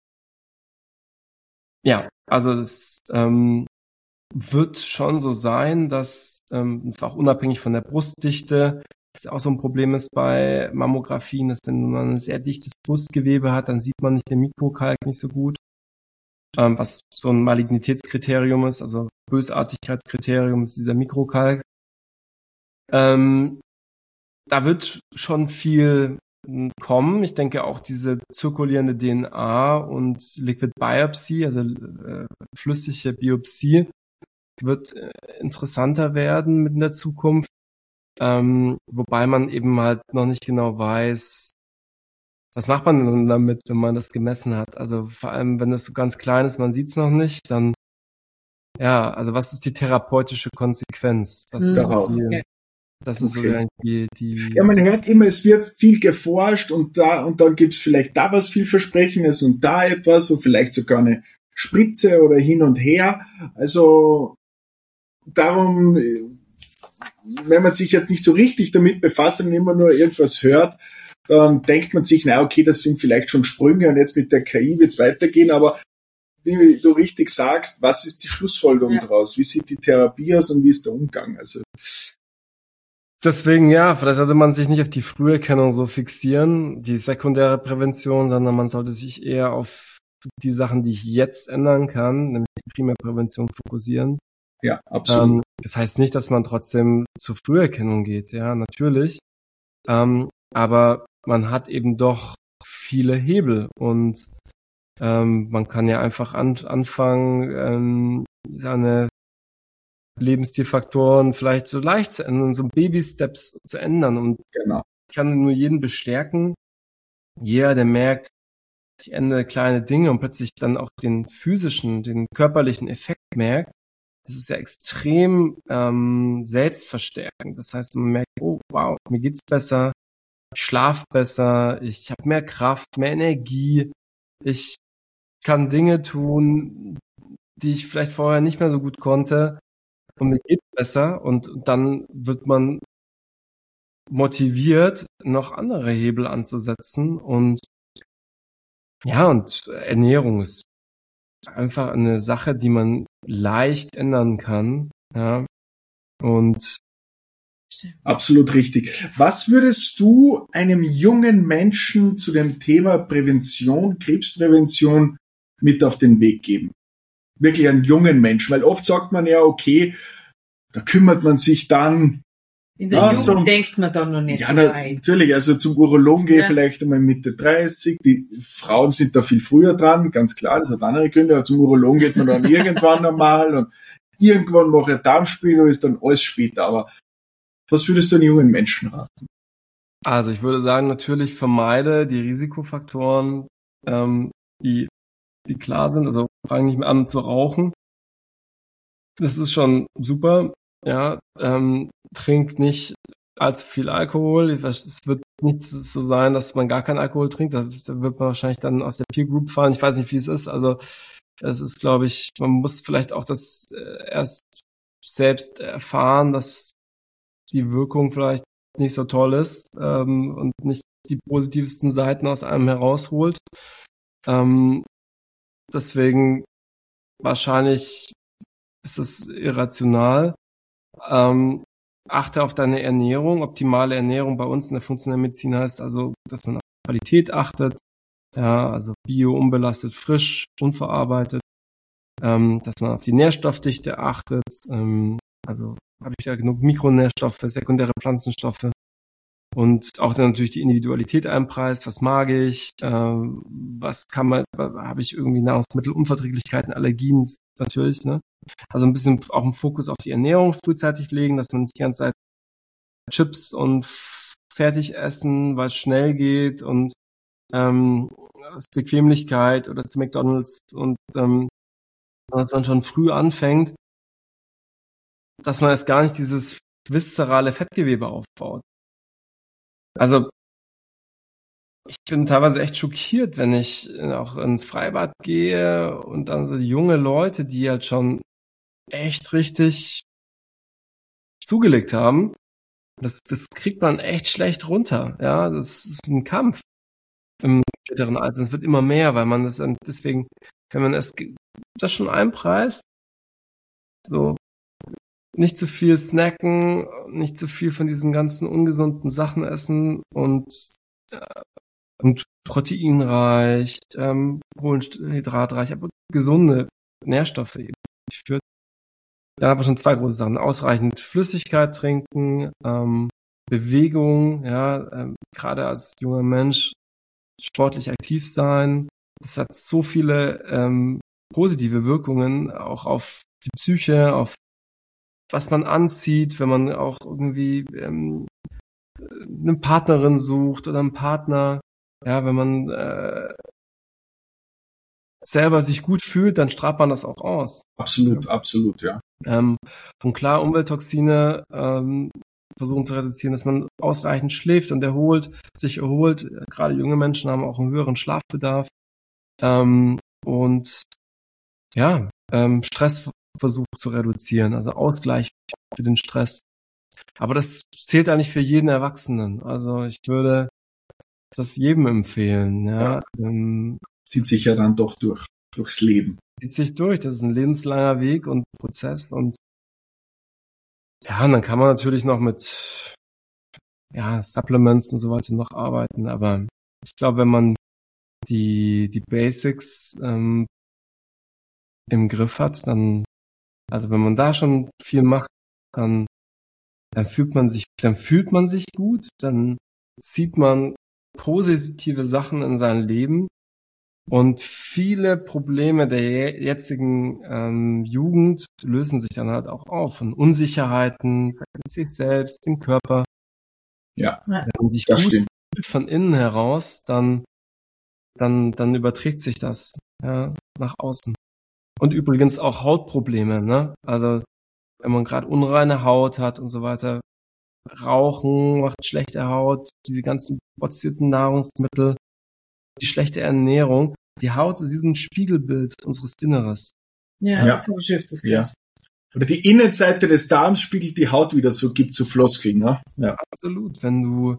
Ja, also es ähm, wird schon so sein, dass, ähm, es auch unabhängig von der Brustdichte, das ja auch so ein Problem ist bei Mammografien, dass wenn man ein sehr dichtes Brustgewebe hat, dann sieht man nicht den Mikrokalk nicht so gut, ähm, was so ein Malignitätskriterium ist, also Bösartigkeitskriterium ist dieser Mikrokalk. Ähm, da wird schon viel kommen. Ich denke auch diese zirkulierende D N A und Liquid Biopsy, also äh, flüssige Biopsie, wird äh, interessanter werden in der Zukunft. Ähm, wobei man eben halt noch nicht genau weiß, was macht man denn damit, wenn man das gemessen hat. Also vor allem, wenn das so ganz klein ist, man sieht es noch nicht, dann, ja, also was ist die therapeutische Konsequenz? Das Mhm. ist so Genau. die, Okay. das ist so Okay. die, die Ja, man hört immer, es wird viel geforscht und da und dann gibt's vielleicht da was vielversprechendes und da etwas und vielleicht sogar eine Spritze oder hin und her. Also darum, wenn man sich jetzt nicht so richtig damit befasst und immer nur irgendwas hört, dann denkt man sich, na okay, das sind vielleicht schon Sprünge und jetzt mit der K I wird's weitergehen, aber wie du richtig sagst, was ist die Schlussfolgerung Ja. daraus? Wie sieht die Therapie aus und wie ist der Umgang? Also Deswegen, ja, vielleicht sollte man sich nicht auf die Früherkennung so fixieren, die sekundäre Prävention, sondern man sollte sich eher auf die Sachen, die ich jetzt ändern kann, nämlich die Primärprävention fokussieren. ja, absolut. Ähm, das heißt nicht, dass man trotzdem zur Früherkennung geht, ja, natürlich. Ähm, aber man hat eben doch viele Hebel und ähm, man kann ja einfach an, anfangen, ähm, seine Lebensstilfaktoren vielleicht so leicht zu ändern, so Baby-Steps zu ändern. Und Genau. ich kann nur jeden bestärken. Jeder, der merkt, ich ändere kleine Dinge und plötzlich dann auch den physischen, den körperlichen Effekt merkt, das ist ja extrem ähm, selbstverstärkend. Das heißt, man merkt, oh wow, mir geht's besser, ich schlafe besser, ich habe mehr Kraft, mehr Energie, ich kann Dinge tun, die ich vielleicht vorher nicht mehr so gut konnte und mir geht's besser und dann wird man motiviert, noch andere Hebel anzusetzen und ja, und Ernährung ist einfach eine Sache, die man leicht ändern kann, ja, und absolut richtig. Was würdest du einem jungen Menschen zu dem Thema Prävention, Krebsprävention mit auf den Weg geben? Wirklich einen jungen Menschen, weil oft sagt man ja, okay, da kümmert man sich dann. In der ja, Jugend zum, denkt man dann noch nicht ja, so na, weit. Natürlich, also zum Urologen gehe Ja. vielleicht einmal Mitte dreißig. Die Frauen sind da viel früher dran, ganz klar, das hat andere Gründe, aber zum Urologen geht man dann irgendwann einmal und irgendwann mache ich Darmspiegelung, ist dann alles später. Aber was würdest du den jungen Menschen raten? Also ich würde sagen, natürlich vermeide die Risikofaktoren, ähm, die, die klar sind. Also fang nicht mehr an zu rauchen. Das ist schon super. Ja, ähm, trink nicht allzu viel Alkohol. Ich weiß, es wird nicht so sein, dass man gar keinen Alkohol trinkt. Da, da wird man wahrscheinlich dann aus der Peer Group fallen. Ich weiß nicht, wie es ist. Also es ist, glaube ich, man muss vielleicht auch das äh, erst selbst erfahren, dass die Wirkung vielleicht nicht so toll ist ähm, und nicht die positivsten Seiten aus einem herausholt. Ähm, deswegen wahrscheinlich ist es irrational. Ähm, achte auf deine Ernährung. Optimale Ernährung bei uns in der funktionellen Medizin heißt also, dass man auf Qualität achtet. Ja, also bio, unbelastet, frisch, unverarbeitet. Ähm, dass man auf die Nährstoffdichte achtet. Ähm, also habe ich ja genug Mikronährstoffe, sekundäre Pflanzenstoffe. Und auch dann natürlich die Individualität einpreist. Was mag ich? Ähm, was kann man, habe ich irgendwie Nahrungsmittelunverträglichkeiten, Allergien? Natürlich, ne? Also ein bisschen auch einen Fokus auf die Ernährung frühzeitig legen, dass man nicht die ganze Zeit Chips und fertig essen, weil es schnell geht und ähm, aus Bequemlichkeit oder zu McDonald's und ähm, dass man schon früh anfängt, dass man erst gar nicht dieses viszerale Fettgewebe aufbaut. Also ich bin teilweise echt schockiert, wenn ich auch ins Freibad gehe und dann so junge Leute, die halt schon echt richtig zugelegt haben. Das, das kriegt man echt schlecht runter. Ja, das ist ein Kampf im späteren Alter. Es wird immer mehr, weil man das dann deswegen, wenn man es das schon einpreist, so nicht zu viel snacken, nicht zu viel von diesen ganzen ungesunden Sachen essen und äh, und proteinreich, ähm, kohlenhydratreich, aber gesunde Nährstoffe eben führt. Ja, aber schon zwei große Sachen. Ausreichend Flüssigkeit trinken, ähm, Bewegung, ja, ähm, gerade als junger Mensch sportlich aktiv sein. Das hat so viele ähm, positive Wirkungen auch auf die Psyche, auf was man anzieht, wenn man auch irgendwie ähm, eine Partnerin sucht oder einen Partner. Ja, wenn man äh, selber sich gut fühlt, dann strahlt man das auch aus. Absolut, ja. absolut, ja. Ähm, und klar, Umwelttoxine ähm, versuchen zu reduzieren, dass man ausreichend schläft und erholt, sich erholt. Gerade junge Menschen haben auch einen höheren Schlafbedarf. Ähm, und ja, ähm, Stress versucht zu reduzieren, also Ausgleich für den Stress. Aber das zählt eigentlich für jeden Erwachsenen. Also ich würde das jedem empfehlen. Ja, ja. Ähm, zieht sich ja dann doch durch, durchs Leben. Zieht sich durch. Das ist ein lebenslanger Weg und Prozess. Und ja, und dann kann man natürlich noch mit ja, Supplements und so weiter noch arbeiten. Aber ich glaube, wenn man die, die Basics ähm, im Griff hat, dann, also wenn man da schon viel macht, dann, dann fühlt man sich, dann fühlt man sich gut, dann zieht man positive Sachen in sein Leben und viele Probleme der jetzigen ähm, Jugend lösen sich dann halt auch auf von Unsicherheiten, sich selbst, den Körper. Ja, wenn man sich das gut stimmt. fühlt von innen heraus, dann, dann, dann überträgt sich das, ja, nach außen. Und übrigens auch Hautprobleme, ne? Also, wenn man gerade unreine Haut hat und so weiter, Rauchen macht schlechte Haut, diese ganzen prozessierten Nahrungsmittel, die schlechte Ernährung. Die Haut ist wie so ein Spiegelbild unseres Inneres. Ja, Ja. das habe ich schon öfters Ja. gehört. Oder die Innenseite des Darms spiegelt die Haut wieder, so gibt so Floskeln, ne? Ja. Absolut. Wenn du,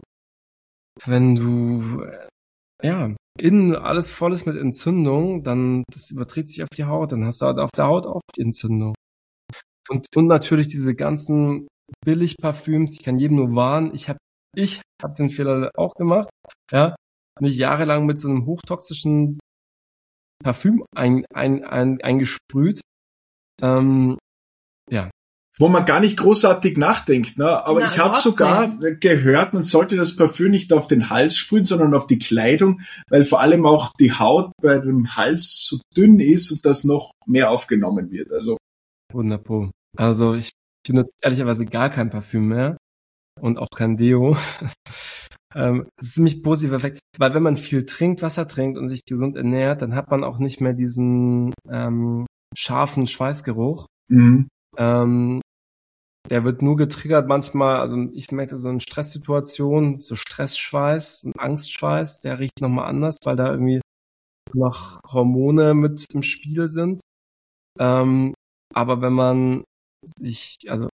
wenn du, äh, ja, innen alles voll ist mit Entzündung, dann, das überträgt sich auf die Haut, dann hast du halt auf der Haut auch die Entzündung. Und, und natürlich diese ganzen Billigparfüms, ich kann jedem nur warnen, ich habe ich hab den Fehler auch gemacht, ja, mich jahrelang mit so einem hochtoxischen Parfüm ein, ein, ein, eingesprüht, ähm, ja. Wo man gar nicht großartig nachdenkt, ne? Aber Na, ich habe überhaupt sogar nicht. gehört, man sollte das Parfüm nicht auf den Hals sprühen, sondern auf die Kleidung, weil vor allem auch die Haut bei dem Hals so dünn ist und das noch mehr aufgenommen wird. Also Wunderbar. Also ich benutze ehrlicherweise gar kein Parfüm mehr und auch kein Deo. ähm, das ist ziemlich positiv Effekt, weil wenn man viel trinkt, Wasser trinkt und sich gesund ernährt, dann hat man auch nicht mehr diesen ähm, scharfen Schweißgeruch. mhm. Ähm, der wird nur getriggert manchmal, also ich merke so in Stresssituationen, so Stressschweiß, ein Angstschweiß, der riecht nochmal anders, weil da irgendwie noch Hormone mit im Spiel sind. Ähm, aber wenn man sich, also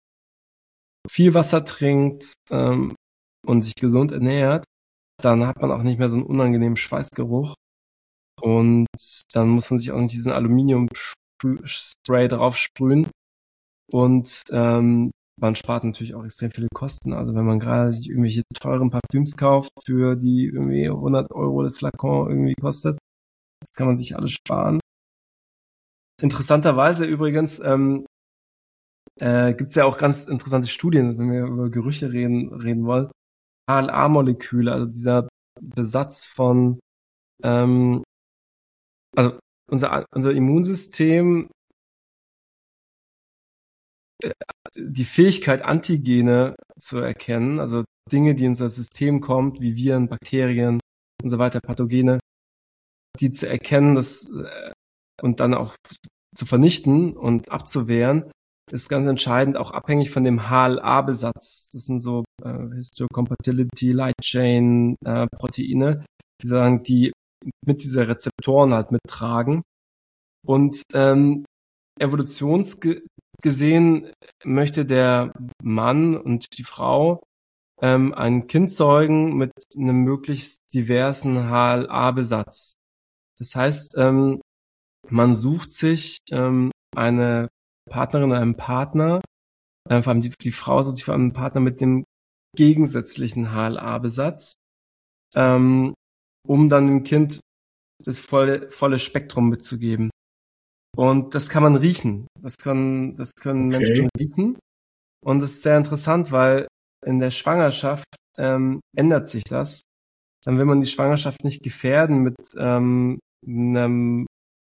viel Wasser trinkt ähm, und sich gesund ernährt, dann hat man auch nicht mehr so einen unangenehmen Schweißgeruch. Und dann muss man sich auch nicht diesen Aluminium-Spray drauf sprühen. Und ähm, man spart natürlich auch extrem viele Kosten. Also wenn man gerade sich irgendwelche teuren Parfüms kauft, für die irgendwie hundert Euro das Flakon irgendwie kostet, das kann man sich alles sparen. Interessanterweise übrigens ähm, äh, gibt es ja auch ganz interessante Studien, wenn wir über Gerüche reden, reden wollen. H L A-Moleküle, also dieser Besatz von, ähm, also unser, unser Immunsystem, äh, die Fähigkeit, Antigene zu erkennen, also Dinge, die in unser System kommen, wie Viren, Bakterien und so weiter, Pathogene, die zu erkennen, das äh, und dann auch zu vernichten und abzuwehren, ist ganz entscheidend, auch abhängig von dem H L A-Besatz. Das sind so äh, Histocompatibility, Light Chain äh, Proteine, die sagen, die mit dieser Rezeptoren halt mittragen. Und ähm, evolutionsgesehen möchte der Mann und die Frau ähm, ein Kind zeugen mit einem möglichst diversen H L A-Besatz. Das heißt, ähm, man sucht sich ähm, eine Partnerin oder einen Partner, äh, vor allem die, die Frau sucht sich vor allem einen Partner mit dem gegensätzlichen H L A-Besatz, ähm, um dann dem Kind das volle, volle Spektrum mitzugeben. Und das kann man riechen. Das können, das können Okay. Menschen riechen. Und das ist sehr interessant, weil in der Schwangerschaft ähm, ändert sich das. Dann will man die Schwangerschaft nicht gefährden mit ähm, einem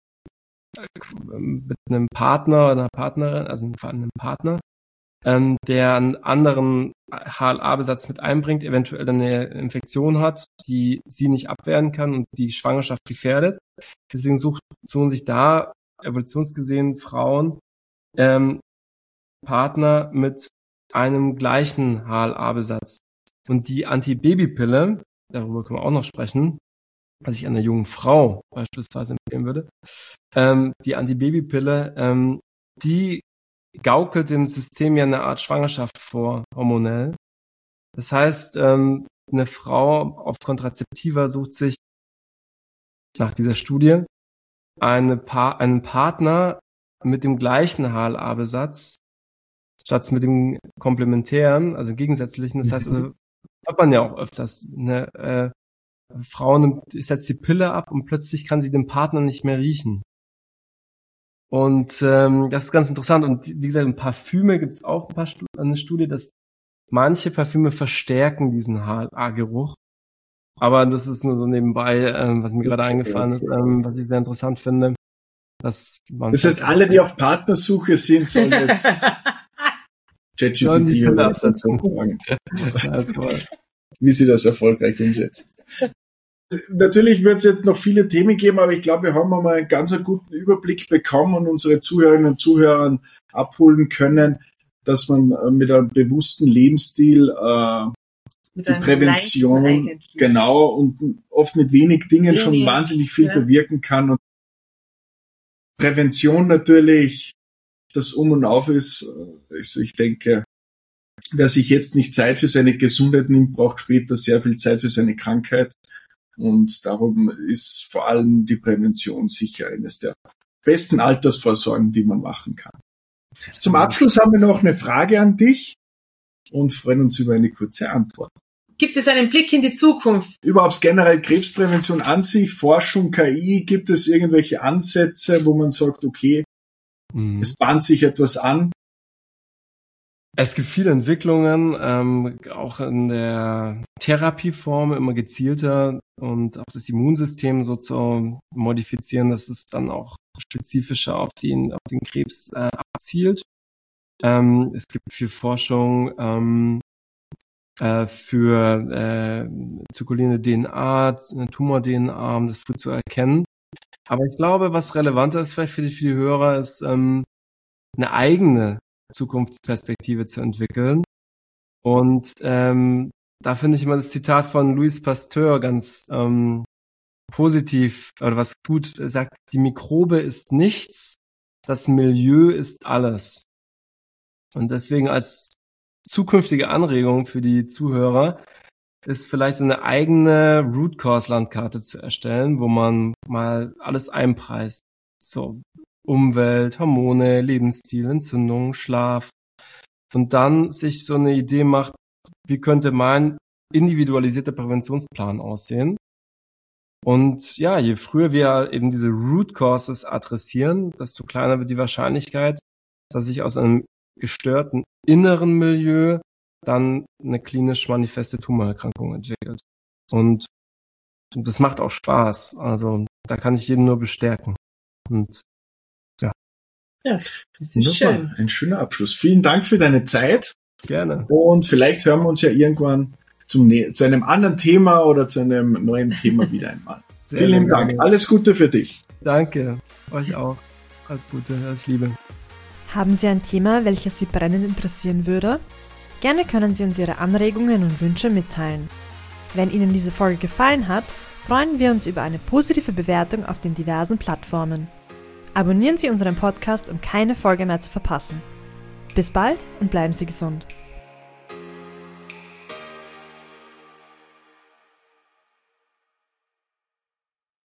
mit einem Partner oder einer Partnerin, also vor allem einem Partner, ähm, der einen anderen H L A-Besatz mit einbringt, eventuell dann eine Infektion hat, die sie nicht abwehren kann und die Schwangerschaft gefährdet. Deswegen sucht, suchen sich da evolutionsgesehen Frauen ähm, Partner mit einem gleichen H L A-Besatz. Und die Antibabypille, darüber können wir auch noch sprechen, was ich einer jungen Frau beispielsweise empfehlen würde, ähm, die Antibabypille, ähm, die gaukelt dem System ja eine Art Schwangerschaft vor, hormonell. Das heißt, ähm, eine Frau auf Kontrazeptiva sucht sich nach dieser Studie eine pa- einen Partner mit dem gleichen H L A-Besatz statt mit dem komplementären, also gegensätzlichen. Das heißt, also hat man ja auch öfters, eine äh, Frau nimmt, setzt die Pille ab und plötzlich kann sie den Partner nicht mehr riechen. Und ähm, das ist ganz interessant. Und wie gesagt, in Parfüme gibt es auch ein paar Stu- eine Studie, dass manche Parfüme verstärken diesen H L A-Geruch. Aber das ist nur so nebenbei, ähm, was mir gerade eingefallen ist, ähm, was ich sehr interessant finde. Dass man Das heißt, alle, die auf Partnersuche sind, sollen jetzt Sollen die ChatGPT Pille oder absetzen. fragen. Ja, ist toll. wie sie das erfolgreich umsetzt. Natürlich wird es jetzt noch viele Themen geben, aber ich glaube, wir haben einmal einen ganz guten Überblick bekommen und unsere Zuhörerinnen und Zuhörer abholen können, dass man mit einem bewussten Lebensstil äh, Mit die einem Prävention, leichten eigentlich. genau, und oft mit wenig Dingen Wenig, schon wahnsinnig viel ja. bewirken kann. Und Prävention natürlich, das Um und Auf ist, also ich denke, wer sich jetzt nicht Zeit für seine Gesundheit nimmt, braucht später sehr viel Zeit für seine Krankheit. Und darum ist vor allem die Prävention sicher eines der besten Altersvorsorgen, die man machen kann. Zum Abschluss haben wir noch eine Frage an dich und freuen uns über eine kurze Antwort. Gibt es einen Blick in die Zukunft? Überhaupt generell Krebsprävention an sich, Forschung, K I, gibt es irgendwelche Ansätze, wo man sagt, okay, mhm. es bahnt sich etwas an? Es gibt viele Entwicklungen, ähm, auch in der Therapieform immer gezielter und auch das Immunsystem so zu modifizieren, dass es dann auch spezifischer auf den, auf den Krebs äh, abzielt. Ähm, es gibt viel Forschung ähm, äh, für äh, zirkulierende D N A, Tumor-D N A, um das früh zu erkennen. Aber ich glaube, was relevanter ist vielleicht für die, für die Hörer, ist ähm, eine eigene Zukunftsperspektive zu entwickeln. Und ähm, da finde ich immer das Zitat von Louis Pasteur ganz ähm, positiv, oder was gut sagt, die Mikrobe ist nichts, das Milieu ist alles. Und deswegen als zukünftige Anregung für die Zuhörer ist vielleicht so eine eigene Root Cause Landkarte zu erstellen, wo man mal alles einpreist. So Umwelt, Hormone, Lebensstil, Entzündung, Schlaf. Und dann sich so eine Idee macht, wie könnte mein individualisierter Präventionsplan aussehen? Und ja, je früher wir eben diese Root Causes adressieren, desto kleiner wird die Wahrscheinlichkeit, dass sich aus einem gestörten inneren Milieu dann eine klinisch manifeste Tumorerkrankung entwickelt. Und das macht auch Spaß. Also da kann ich jeden nur bestärken. Und ja. Ja, das ist Wunderbar. schön. Ein schöner Abschluss. Vielen Dank für deine Zeit. Gerne. Und vielleicht hören wir uns ja irgendwann zum, zu einem anderen Thema oder zu einem neuen Thema wieder einmal. Sehr, Vielen sehr Dank. gerne. Alles Gute für dich. Danke. Euch auch. Alles Gute, alles Liebe. Haben Sie ein Thema, welches Sie brennend interessieren würde? Gerne können Sie uns Ihre Anregungen und Wünsche mitteilen. Wenn Ihnen diese Folge gefallen hat, freuen wir uns über eine positive Bewertung auf den diversen Plattformen. Abonnieren Sie unseren Podcast, um keine Folge mehr zu verpassen. Bis bald und bleiben Sie gesund.